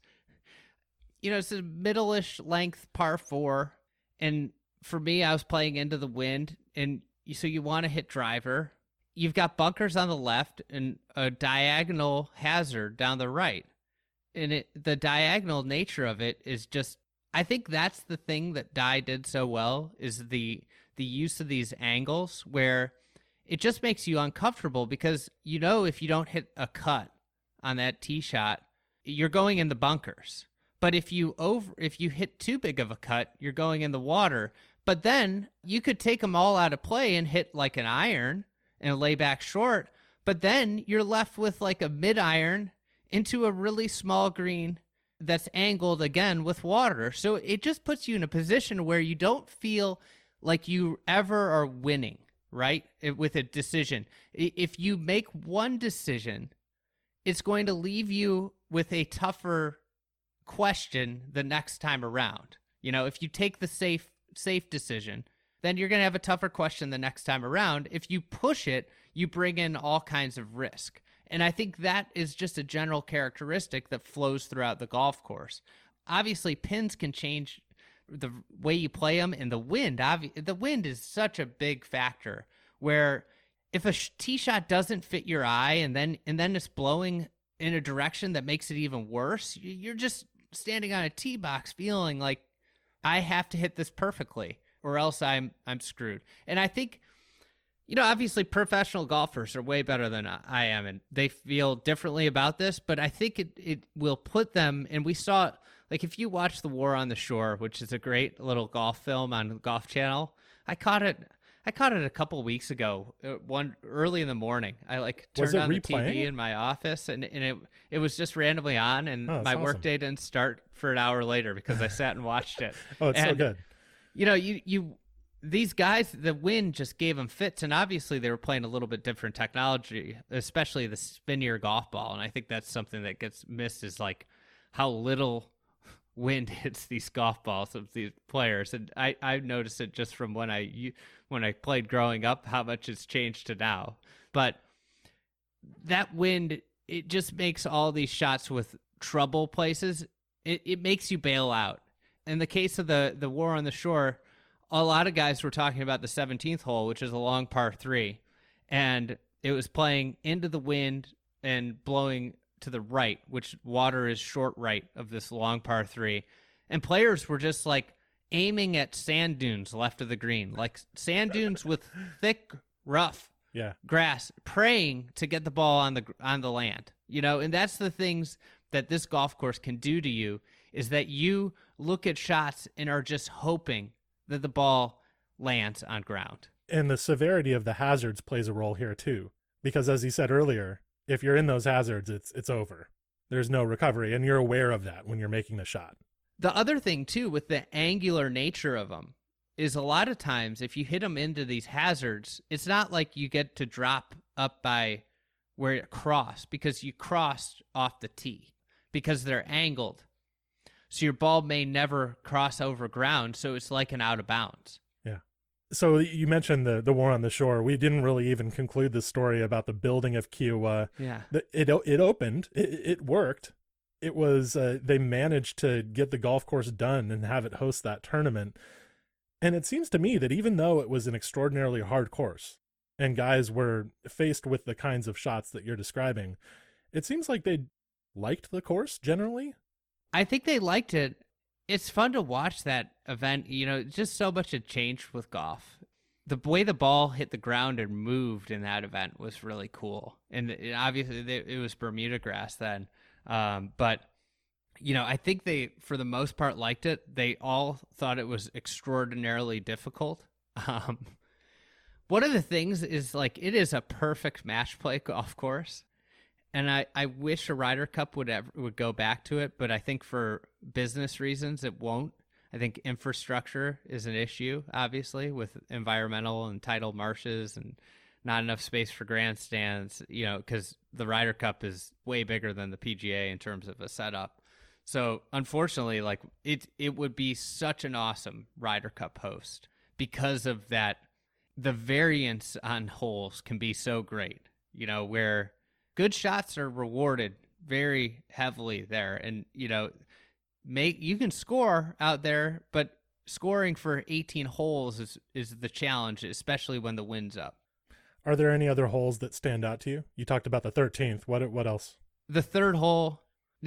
You know, it's a middle-ish length par four, and for me, I was playing into the wind, and so you want to hit driver. You've got bunkers on the left and a diagonal hazard down the right. And it, the diagonal nature of it is just, I think that's the thing that Dye did so well, is the the use of these angles where it just makes you uncomfortable, because you know if you don't hit a cut on that tee shot, you're going in the bunkers. But if you over if you hit too big of a cut, you're going in the water. But then you could take them all out of play and hit like an iron and lay back short, but then you're left with like a mid iron into a really small green that's angled again with water. So it just puts you in a position where you don't feel like you ever are winning, right? It, with a decision. If you make one decision, it's going to leave you with a tougher question the next time around. You know, if you take the safe safe decision, then you're going to have a tougher question the next time around. If you push it, you bring in all kinds of risk. And I think that is just a general characteristic that flows throughout the golf course. Obviously, pins can change the way you play them, and the wind. Obvi- the wind is such a big factor, where if a sh- tee shot doesn't fit your eye, and then and then it's blowing in a direction that makes it even worse, you're just standing on a tee box feeling like, I have to hit this perfectly, or else I'm I'm screwed. And I think, you know, obviously professional golfers are way better than I am, and they feel differently about this, but I think it, it will put them, and we saw, like if you watch The War on the Shore, which is a great little golf film on Golf Channel, I caught it I caught it a couple weeks ago, one early in the morning. I like turned on the T V in my office, and, and it it was just randomly on, and oh, my awesome. Workday didn't start for an hour later because I sat and watched it. Oh, it's and, so good. You know, you you these guys, the wind just gave them fits, and obviously they were playing a little bit different technology, especially the spinnier golf ball, and I think that's something that gets missed, is like how little wind hits these golf balls of these players. And I I've noticed it just from when I when I played growing up, how much it's changed to now. But that wind, it just makes all these shots with trouble places, it, it makes you bail out. In the case of the the War on the Shore, a lot of guys were talking about the seventeenth hole, which is a long par three, and it was playing into the wind and blowing to the right, which water is short right of this long par three. And players were just like aiming at sand dunes left of the green, like sand dunes with thick, rough yeah. grass, praying to get the ball on the on the land. You know, and that's the things that this golf course can do to you, is that you look at shots and are just hoping that the ball lands on ground. And the severity of the hazards plays a role here too, because as you said earlier, if you're in those hazards, it's it's over. There's no recovery, and you're aware of that when you're making the shot. The other thing, too, with the angular nature of them, is a lot of times if you hit them into these hazards, it's not like you get to drop up by where it crossed, because you crossed off the tee, because they're angled. So your ball may never cross over ground, so it's like an out of bounds. So you mentioned the the War on the Shore. We didn't really even conclude the story about the building of Kiowa. Yeah. The, it it opened. It, it worked. It was uh, they managed to get the golf course done and have it host that tournament. And it seems to me that even though it was an extraordinarily hard course and guys were faced with the kinds of shots that you're describing, it seems like they liked the course generally. I think they liked it. It's fun to watch that event. You know, just so much had changed with golf. The way the ball hit the ground and moved in that event was really cool. And it, obviously it was Bermuda grass then. Um, but, you know, I think they, for the most part, liked it. They all thought it was extraordinarily difficult. Um, one of the things is, like, it is a perfect match play golf course. And I, I wish a Ryder Cup would ever, would go back to it, but I think for business reasons it won't. I think infrastructure is an issue, obviously, with environmental and tidal marshes and not enough space for grandstands, you know, because the Ryder Cup is way bigger than the P G A in terms of a setup. So unfortunately, like it, it would be such an awesome Ryder Cup host because of that. The variance on holes can be so great, you know, where good shots are rewarded very heavily there. And, you know, make you can score out there, but scoring for eighteen holes is, is the challenge, especially when the wind's up. Are there any other holes that stand out to you? You talked about the thirteenth. What what else? The third hole,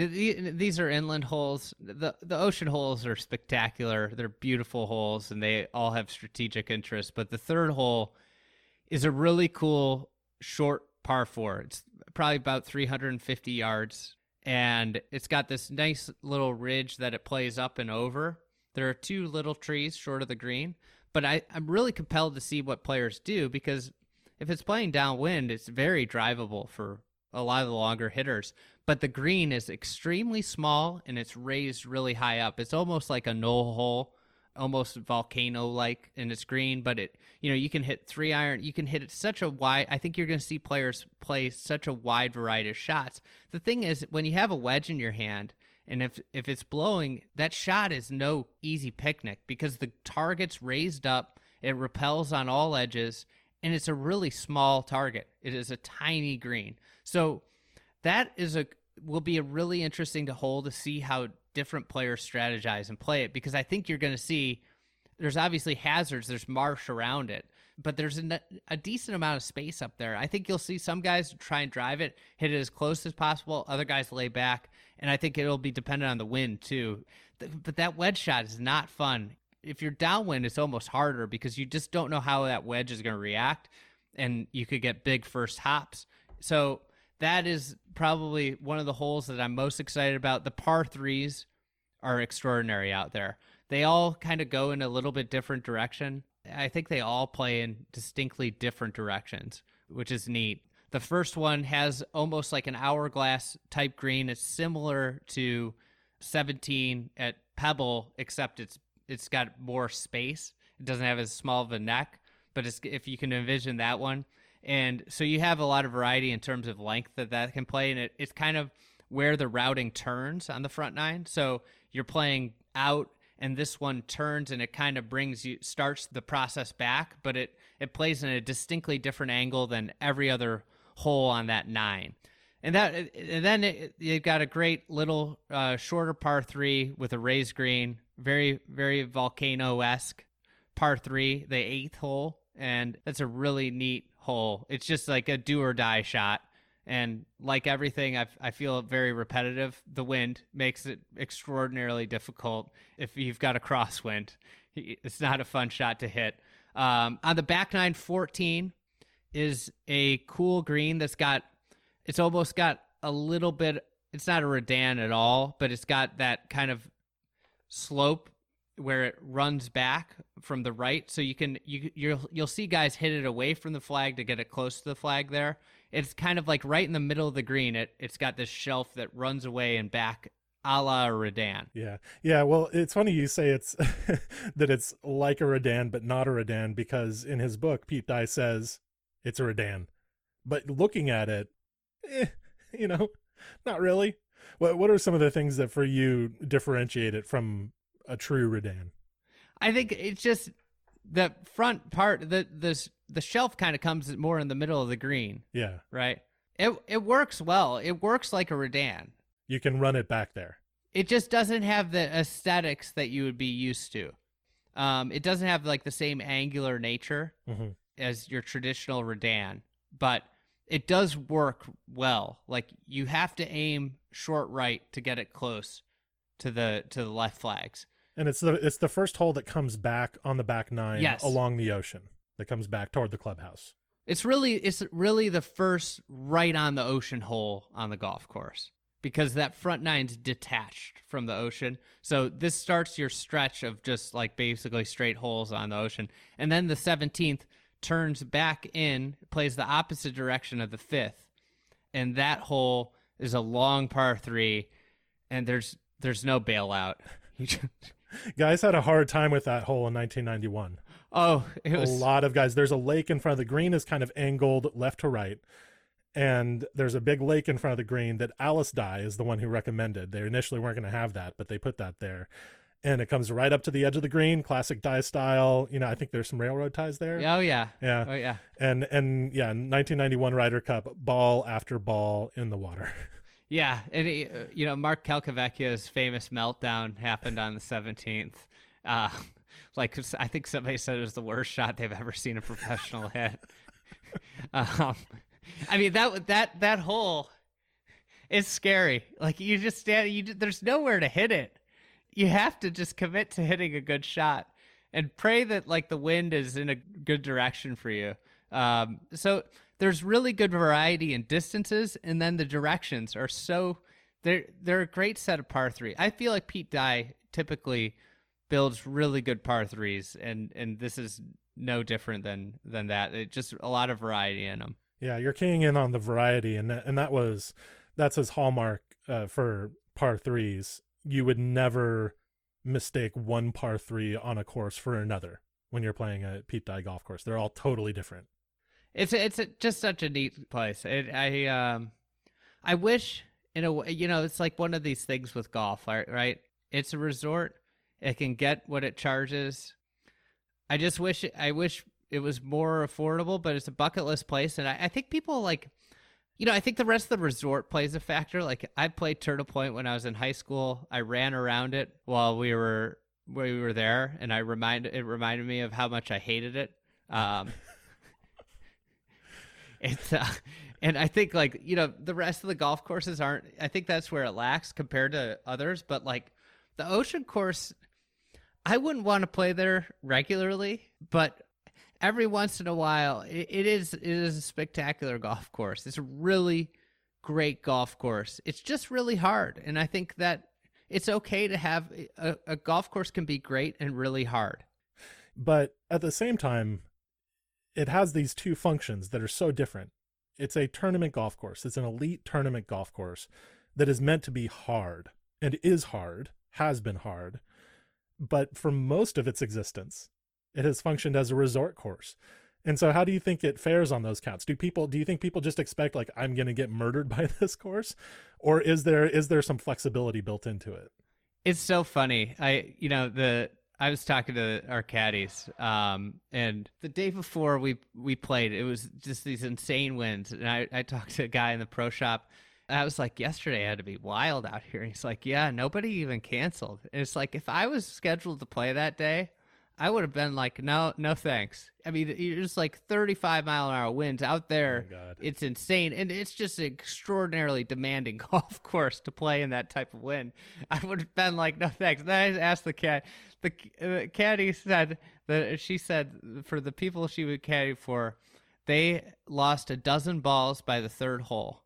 these are inland holes. The the ocean holes are spectacular. They're beautiful holes, and they all have strategic interest. But the third hole is a really cool short par four. It's probably about three hundred fifty yards, and it's got this nice little ridge that it plays up and over. There are two little trees short of the green, but I, I'm really compelled to see what players do, because if it's playing downwind, it's very drivable for a lot of the longer hitters. But the green is extremely small, and it's raised really high up. It's almost like a knoll hole, almost volcano-like in its green, but it, you know, you can hit three iron, you can hit it such a wide, I think you're going to see players play such a wide variety of shots. The thing is, when you have a wedge in your hand, and if, if it's blowing, that shot is no easy picnic, because the target's raised up, it repels on all edges, and it's a really small target. It is a tiny green. So that is a will be a really interesting to hold to see how different players strategize and play it, because I think you're going to see there's obviously hazards, there's marsh around it, but there's a, a decent amount of space up there. I think you'll see some guys try and drive it, hit it as close as possible, other guys lay back, and I think it'll be dependent on the wind too. But that wedge shot is not fun. If you're downwind, it's almost harder, because you just don't know how that wedge is going to react, and you could get big first hops. So that is probably one of the holes that I'm most excited about. The par threes are extraordinary out there. They all kind of go in a little bit different direction. I think they all play in distinctly different directions, which is neat. The first one has almost like an hourglass type green. It's similar to seventeen at Pebble, except it's it's got more space. It doesn't have as small of a neck, but it's, if you can envision that one. And so you have a lot of variety in terms of length that that can play, and it, it's kind of where the routing turns on the front nine. So you're playing out, and this one turns, and it kind of brings you, starts the process back, but it, it plays in a distinctly different angle than every other hole on that nine. And that, and then it, you've got a great little uh, shorter par three with a raised green, very, very volcano-esque par three, the eighth hole, and that's a really neat hole. It's just like a do or die shot, and like everything, I I feel very repetitive. The wind makes it extraordinarily difficult. If you've got a crosswind, it's not a fun shot to hit. Um, on the back nine, fourteen is a cool green that's got, it's almost got a little bit, it's not a Redan at all, but it's got that kind of slope where it runs back from the right, so you can you you'll you'll see guys hit it away from the flag to get it close to the flag there. It's kind of like right in the middle of the green. It it's got this shelf that runs away and back, a la a Redan. Yeah, yeah. Well, it's funny you say it's that it's like a Redan, but not a Redan, because in his book, Pete Dye says it's a Redan, but looking at it, eh, you know, not really. What what are some of the things that for you differentiate it from a true Redan? I think it's just the front part, the the the shelf kind of comes more in the middle of the green. Yeah. Right. It it works well. It works like a Redan. You can run it back there. It just doesn't have the aesthetics that you would be used to. Um, it doesn't have like the same angular nature mm-hmm. as your traditional Redan, but it does work well. Like you have to aim short right to get it close to the to the left flags. And it's the it's the first hole that comes back on the back nine yes. along the ocean, that comes back toward the clubhouse. It's really it's really the first right on the ocean hole on the golf course, because that front nine's detached from the ocean. So this starts your stretch of just like basically straight holes on the ocean. And then the seventeenth turns back in, plays the opposite direction of the fifth. And that hole is a long par three, and there's there's no bailout. You just... Guys had a hard time with that hole in nineteen ninety-one. Oh, it was a lot of guys. There's a lake in front of the green, is kind of angled left to right, and there's a big lake in front of the green that Alice Dye is the one who recommended. They initially weren't going to have that, but they put that there. And it comes right up to the edge of the green, classic Dye style. You know, I think there's some railroad ties there. Oh yeah. Yeah. Oh yeah. And and yeah, nineteen ninety-one Ryder Cup, ball after ball in the water. Yeah, and it, uh, you know, Mark Calcavecchia's famous meltdown happened on the seventeenth. Uh, like I think somebody said it was the worst shot they've ever seen a professional hit. um, I mean that that that hole is scary. Like you just stand, you there's nowhere to hit it. You have to just commit to hitting a good shot and pray that like the wind is in a good direction for you. Um, so there's really good variety in distances, and then the directions are so they're they're a great set of par three. I feel like Pete Dye typically builds really good par threes, and and this is no different than than that. It just a lot of variety in them. Yeah, you're keying in on the variety, and that, and that was that's his hallmark uh, for par threes. You would never mistake one par three on a course for another when you're playing a Pete Dye golf course. They're all totally different. It's a, it's a, just such a neat place. It, I um, I wish in a way, you know, it's like one of these things with golf, right? right? It's a resort. It can get what it charges. I just wish I wish it was more affordable, but it's a bucket list place, and I, I think people like. You know, I think the rest of the resort plays a factor. Like I played Turtle Point when I was in high school. I ran around it while we were we were there, and I remind it reminded me of how much I hated it. Um, it's uh, and I think like you know the rest of the golf courses aren't. I think that's where it lacks compared to others. But like the Ocean Course, I wouldn't want to play there regularly, but every once in a while, it, it is it is a spectacular golf course. It's a really great golf course. It's just really hard, and I think that it's okay to have a, a golf course can be great and really hard. But at the same time, it has these two functions that are so different. It's a tournament golf course. It's an elite tournament golf course that is meant to be hard and is hard, has been hard, but for most of its existence, it has functioned as a resort course. And so how do you think it fares on those counts? Do people, do you think people just expect like, I'm going to get murdered by this course? Or is there, is there some flexibility built into it? It's so funny. I, you know, the, I was talking to our caddies, um, and the day before we, we played, it was just these insane winds. And I, I talked to a guy in the pro shop. I was like, yesterday I had to be wild out here. And he's like, yeah, nobody even canceled. And it's like, if I was scheduled to play that day, I would have been like, no, no thanks. I mean, you're just like thirty-five mile an hour winds out there. Oh, God. It's insane. And it's just an extraordinarily demanding golf course to play in that type of wind. I would have been like, no thanks. Then I asked the cat, the uh, caddy said that she said for the people she would caddy for, they lost a dozen balls by the third hole.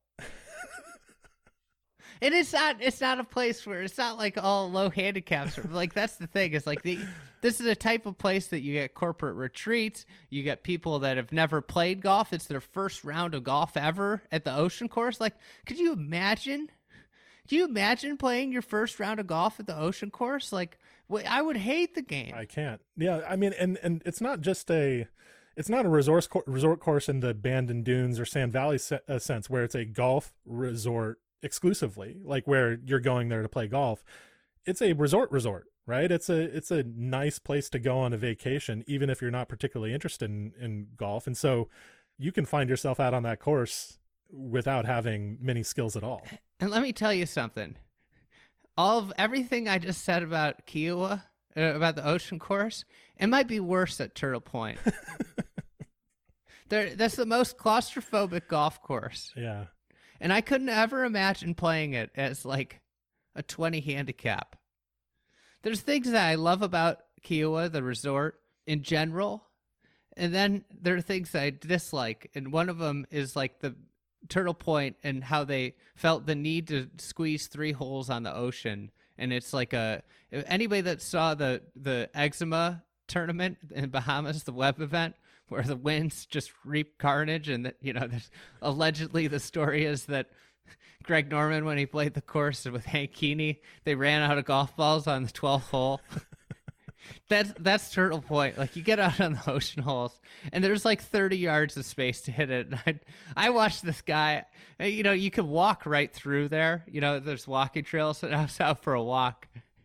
And it's not, it's not a place where it's not like all low handicaps. Like that's the thing. It's like the, this is a type of place that you get corporate retreats. You get people that have never played golf. It's their first round of golf ever at the Ocean Course. Like, could you imagine? Do you imagine playing your first round of golf at the Ocean Course? Like, I would hate the game. I can't. Yeah, I mean, and and it's not just a, it's not a resort resort course in the Bandon Dunes or Sand Valley se- uh, sense where it's a golf resort exclusively, like where you're going there to play golf. It's a resort resort, right? It's a it's a nice place to go on a vacation, even if you're not particularly interested in, in golf. And so you can find yourself out on that course without having many skills at all. And let me tell you something. All of everything I just said about Kiawah, uh, about the Ocean Course, it might be worse at Turtle Point. There, that's the most claustrophobic golf course. Yeah. And I couldn't ever imagine playing it as like a twenty handicap. There's things that I love about Kiawah, the resort in general. And then there are things that I dislike. And one of them is like the Turtle Point and how they felt the need to squeeze three holes on the ocean. And it's like a, anybody that saw the, the eczema tournament in Bahamas, the web event, where the winds just reap carnage, and that, you know, there's allegedly the story is that Greg Norman, when he played the course with Hank Keeney, they ran out of golf balls on the twelfth hole. That's that's Turtle Point. Like you get out on the ocean holes, and there's like thirty yards of space to hit it. And I I watched this guy. You know, you could walk right through there. You know, there's walking trails, and I was out for a walk,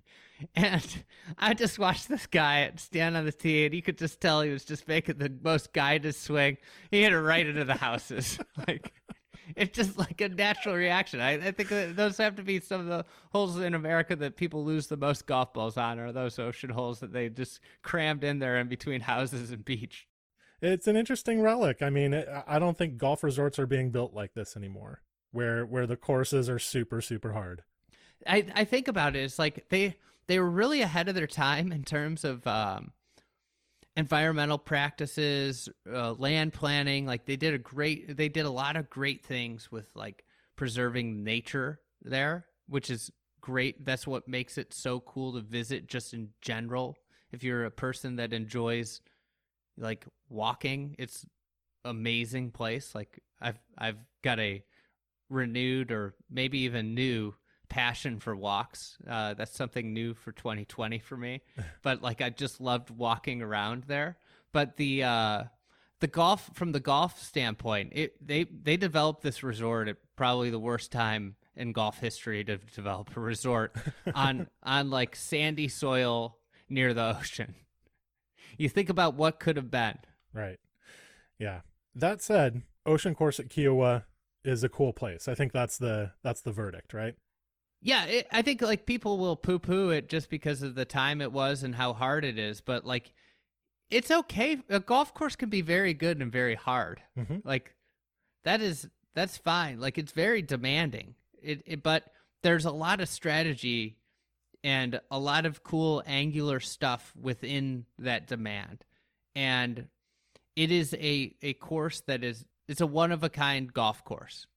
and I just watched this guy stand on the tee, and you could just tell he was just making the most guided swing. He hit it right into the houses, like. It's just like a natural reaction. I, I think that those have to be some of the holes in America that people lose the most golf balls on, are those ocean holes that they just crammed in there in between houses and beach. It's an interesting relic. I mean, I don't think golf resorts are being built like this anymore, where where the courses are super, super hard. I, I think about it. It's like they they were really ahead of their time in terms of um, environmental practices, uh, land planning. Like they did a great, they did a lot of great things with like preserving nature there, which is great. That's what makes it so cool to visit just in general. If you're a person that enjoys like walking, it's amazing place. Like I've, I've got a renewed or maybe even new passion for walks. Uh, that's something new for twenty twenty for me. But like I just loved walking around there. But the uh, the golf, from the golf standpoint, it they they developed this resort at probably the worst time in golf history to develop a resort on on like sandy soil near the ocean. You think about what could have been. Right. Yeah. That said, Ocean Course at Kiawah is a cool place. I think that's the that's the verdict, right? Yeah, it, I think like people will poo-poo it just because of the time it was and how hard it is, but like it's okay. A golf course can be very good and very hard. Mm-hmm. Like that is that's fine. Like it's very demanding. It, it but there's a lot of strategy and a lot of cool angular stuff within that demand. And it is a a course that is it's a one of a kind golf course.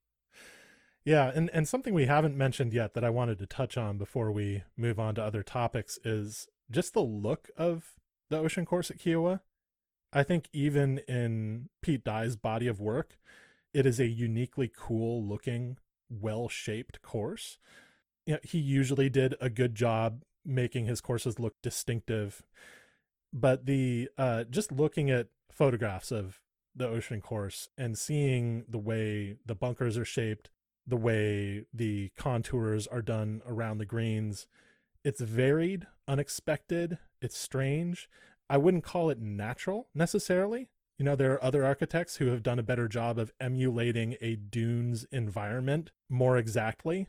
Yeah, and, and something we haven't mentioned yet that I wanted to touch on before we move on to other topics is just the look of the Ocean Course at Kiawah. I think even in Pete Dye's body of work, it is a uniquely cool looking, well-shaped course. You know, he usually did a good job making his courses look distinctive, but the uh, just looking at photographs of the Ocean Course and seeing the way the bunkers are shaped, the way the contours are done around the greens, it's varied, unexpected, it's strange. I wouldn't call it natural necessarily. You know, there are other architects who have done a better job of emulating a dunes environment more exactly,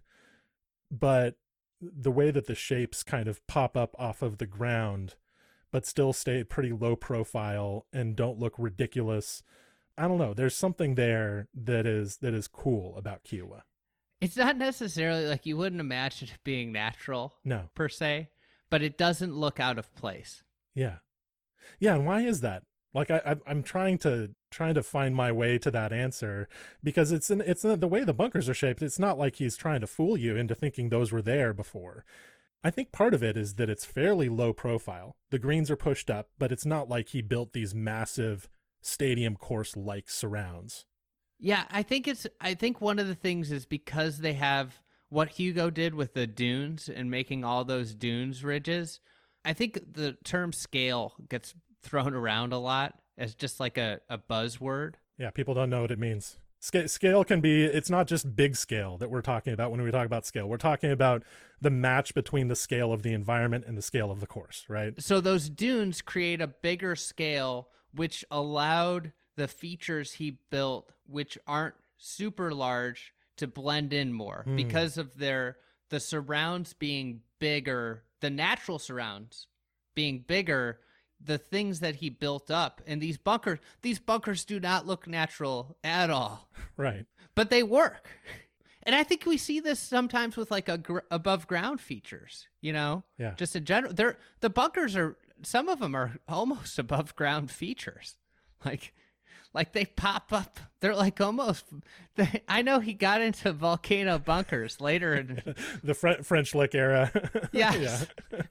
but the way that the shapes kind of pop up off of the ground but still stay pretty low profile and don't look ridiculous, I don't know, there's something there that is that is cool about Kiawah. It's not necessarily like you wouldn't imagine it being natural, no, per se, but it doesn't look out of place. Yeah, yeah, and why is that? Like I, I'm trying to trying to find my way to that answer, because it's in, it's in the way the bunkers are shaped. It's not like he's trying to fool you into thinking those were there before. I think part of it is that it's fairly low profile. The greens are pushed up, but it's not like he built these massive stadium course like surrounds. Yeah, I think it's I think one of the things is because they have what Hugo did with the dunes and making all those dunes ridges. I think the term scale gets thrown around a lot as just like a, a buzzword. Yeah, people don't know what it means. Sc- scale can be, it's not just big scale that we're talking about when we talk about scale. We're talking about the match between the scale of the environment and the scale of the course, right? So those dunes create a bigger scale, which allowed the features he built, which aren't super large, to blend in more mm. because of their the surrounds being bigger, the natural surrounds being bigger, the things that he built up. And these bunkers, these bunkers do not look natural at all. Right. But they work. And I think we see this sometimes with like a gr- above ground features, you know, yeah. just in general. They're, the bunkers are, some of them are almost above ground features. Like, like they pop up. They're like almost, they, I know he got into volcano bunkers later in the Fre- French Lick era. Yes.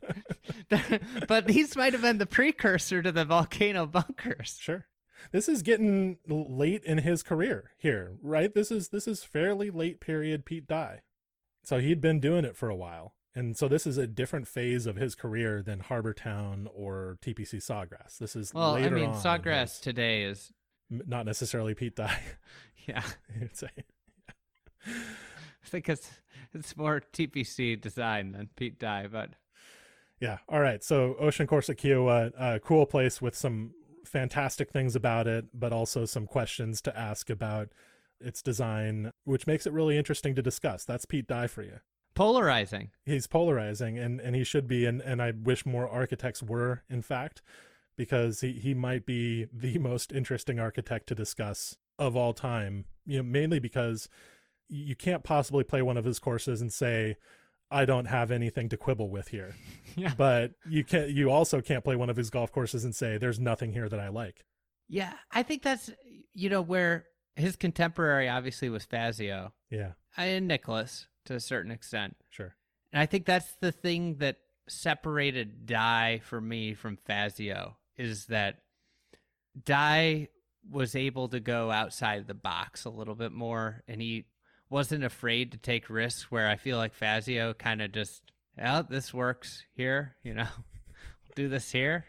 Yeah. But these might have been the precursor to the volcano bunkers. Sure. This is getting late in his career here, right? This is, this is fairly late period Pete Dye. So he'd been doing it for a while. And so this is a different phase of his career than Harbor Town or T P C Sawgrass. This is Well, I later mean, on in Sawgrass his- today is, m- not necessarily Pete Dye. yeah. You'd say. I think it's it's more T P C design than Pete Dye, but Yeah. All right. So Ocean Corsa Kiowa, a cool place with some fantastic things about it, but also some questions to ask about its design, which makes it really interesting to discuss. That's Pete Dye for you. polarizing. He's polarizing, and, and he should be, and, and I wish more architects were, in fact, because he, he might be the most interesting architect to discuss of all time, you know, mainly because you can't possibly play one of his courses and say, I don't have anything to quibble with here. Yeah. But you can you also can't play one of his golf courses and say, there's nothing here that I like. Yeah, I think that's, you know, where his contemporary obviously was Fazio Yeah, and Nicholas to a certain extent. sure. And I think that's the thing that separated Dye for me from Fazio, is that Dye was able to go outside the box a little bit more, and he wasn't afraid to take risks, where I feel like Fazio kind of just, oh, this works here, you know, do this here.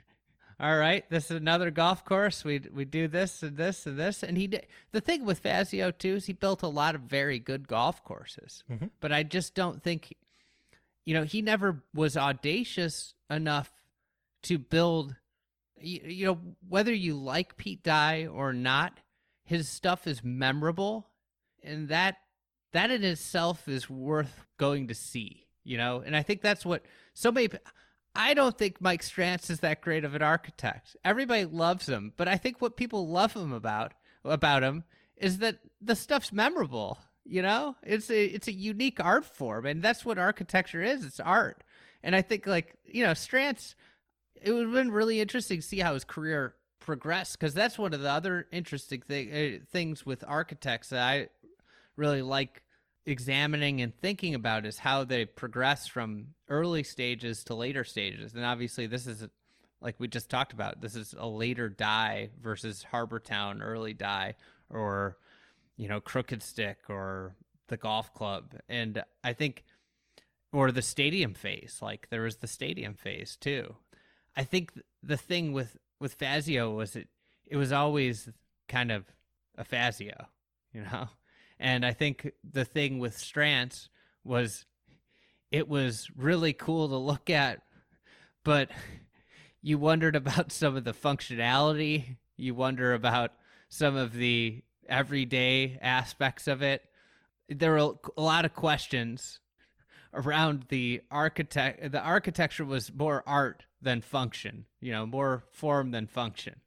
All right, this is another golf course. We we do this and this and this, and he did. The thing with Fazio too is he built a lot of very good golf courses, Mhm. but I just don't think, you know, he never was audacious enough to build. You, you know, whether you like Pete Dye or not, his stuff is memorable, and that that in itself is worth going to see. You know, and I think that's what so many. I don't think Mike Strantz is that great of an architect. Everybody loves him, but I think what people love him about about him is that the stuff's memorable. You know, it's a it's a unique art form, and that's what architecture is. It's art, and I think, like, you know, Strantz, it would have been really interesting to see how his career progressed, because that's one of the other interesting thing, uh, things with architects that I really like examining and thinking about, is how they progress from early stages to later stages. And obviously this is, like we just talked about, this is a later Dye versus Harbor Town early Dye, or, you know, Crooked Stick or the golf club. And I think, or the stadium phase, like there was the stadium phase too. I think the thing with, with Fazio was it, it was always kind of a Fazio, you know? And I think the thing with Strantz was it was really cool to look at, but you wondered about some of the functionality. You wonder about some of the everyday aspects of it. There were a lot of questions around the architect. The architecture was more art than function, you know, more form than function.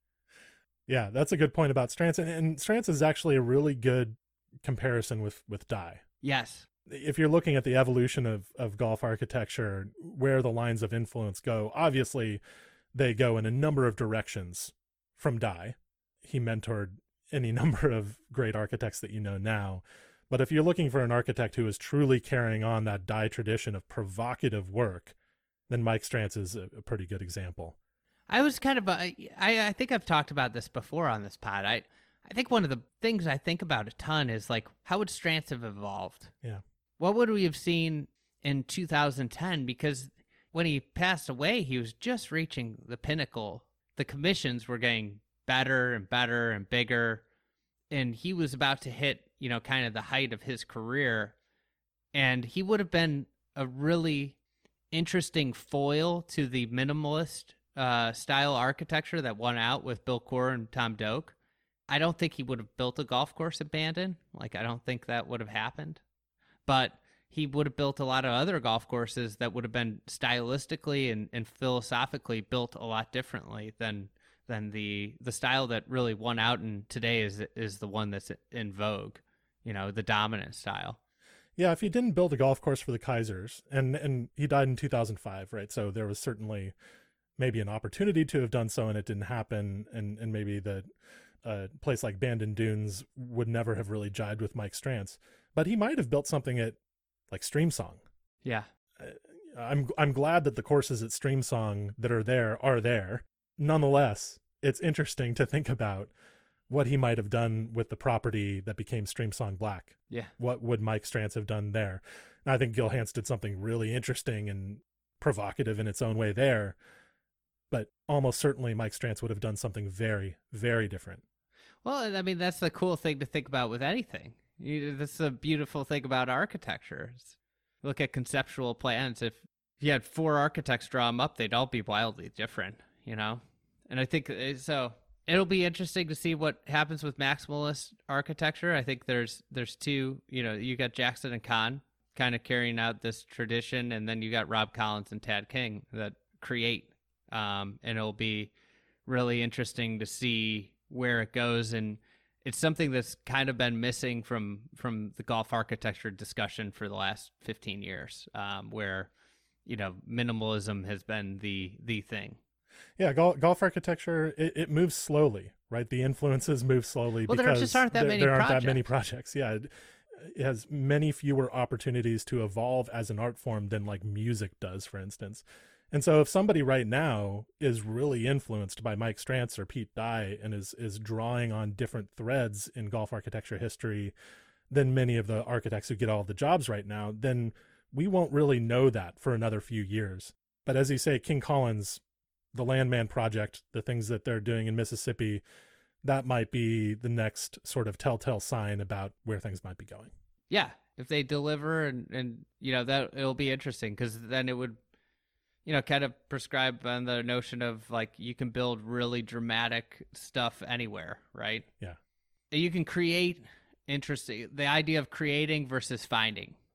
Yeah, that's a good point about Strantz. And, and Strantz is actually a really good comparison with, with Dye. Yes. If you're looking at the evolution of, of golf architecture, where the lines of influence go, obviously they go in a number of directions from Dye. He mentored any number of great architects that you know now. But if you're looking for an architect who is truly carrying on that Dye tradition of provocative work, then Mike Strantz is a, a pretty good example. I was kind of, I, I think I've talked about this before on this pod. I, I think one of the things I think about a ton is, like, how would Strantz have evolved? Yeah. What would we have seen in two thousand ten? Because when he passed away, he was just reaching the pinnacle. The commissions were getting better and better and bigger, and he was about to hit, you know, kind of the height of his career. And he would have been a really interesting foil to the minimalist uh, style architecture that won out with Bill Coore and Tom Doak. I don't think he would have built a golf course at Bandon. Like, I don't think that would have happened. But he would have built a lot of other golf courses that would have been stylistically and, and philosophically built a lot differently than than the the style that really won out, and today is is the one that's in vogue, you know, the dominant style. Yeah, if he didn't build a golf course for the Kaisers, and and he died in two thousand five, right? So there was certainly maybe an opportunity to have done so, and it didn't happen, and and maybe the a place like Bandon Dunes would never have really jived with Mike Strantz, but he might have built something at like Streamsong. Yeah. Uh, I'm I'm glad that the courses at Streamsong that are there are there. Nonetheless, it's interesting to think about what he might have done with the property that became Streamsong Black. Yeah. What would Mike Strantz have done there? And I think Gil Hanse did something really interesting and provocative in its own way there. But almost certainly Mike Strantz would have done something very, very different. Well, and I mean, that's the cool thing to think about with anything. You, that's the beautiful thing about architecture. Is look at conceptual plans. If you had four architects draw them up, they'd all be wildly different, you know? And I think so. It'll be interesting to see what happens with maximalist architecture. I think there's there's two, you know, you got Jackson and Kahn kind of carrying out this tradition, and then you got Rob Collins and Tad King that create. Um, and it'll be really interesting to see where it goes. And it's something that's kind of been missing from from the golf architecture discussion for the last fifteen years, um, where, you know, minimalism has been the the thing. Yeah, golf, golf architecture, it, it moves slowly, right? The influences move slowly well, because there just aren't that there, many there aren't projects. that many projects. Yeah, it, it has many fewer opportunities to evolve as an art form than like music does, for instance. And so if somebody right now is really influenced by Mike Strantz or Pete Dye and is is drawing on different threads in golf architecture history than many of the architects who get all the jobs right now, then we won't really know that for another few years. But as you say, King Collins, the Landman Project, the things that they're doing in Mississippi, that might be the next sort of telltale sign about where things might be going. Yeah, if they deliver, and, and you know, that it'll be interesting, because then it would, you know, kind of prescribe on the notion of like you can build really dramatic stuff anywhere, right? Yeah. You can create interesting, the idea of creating versus finding.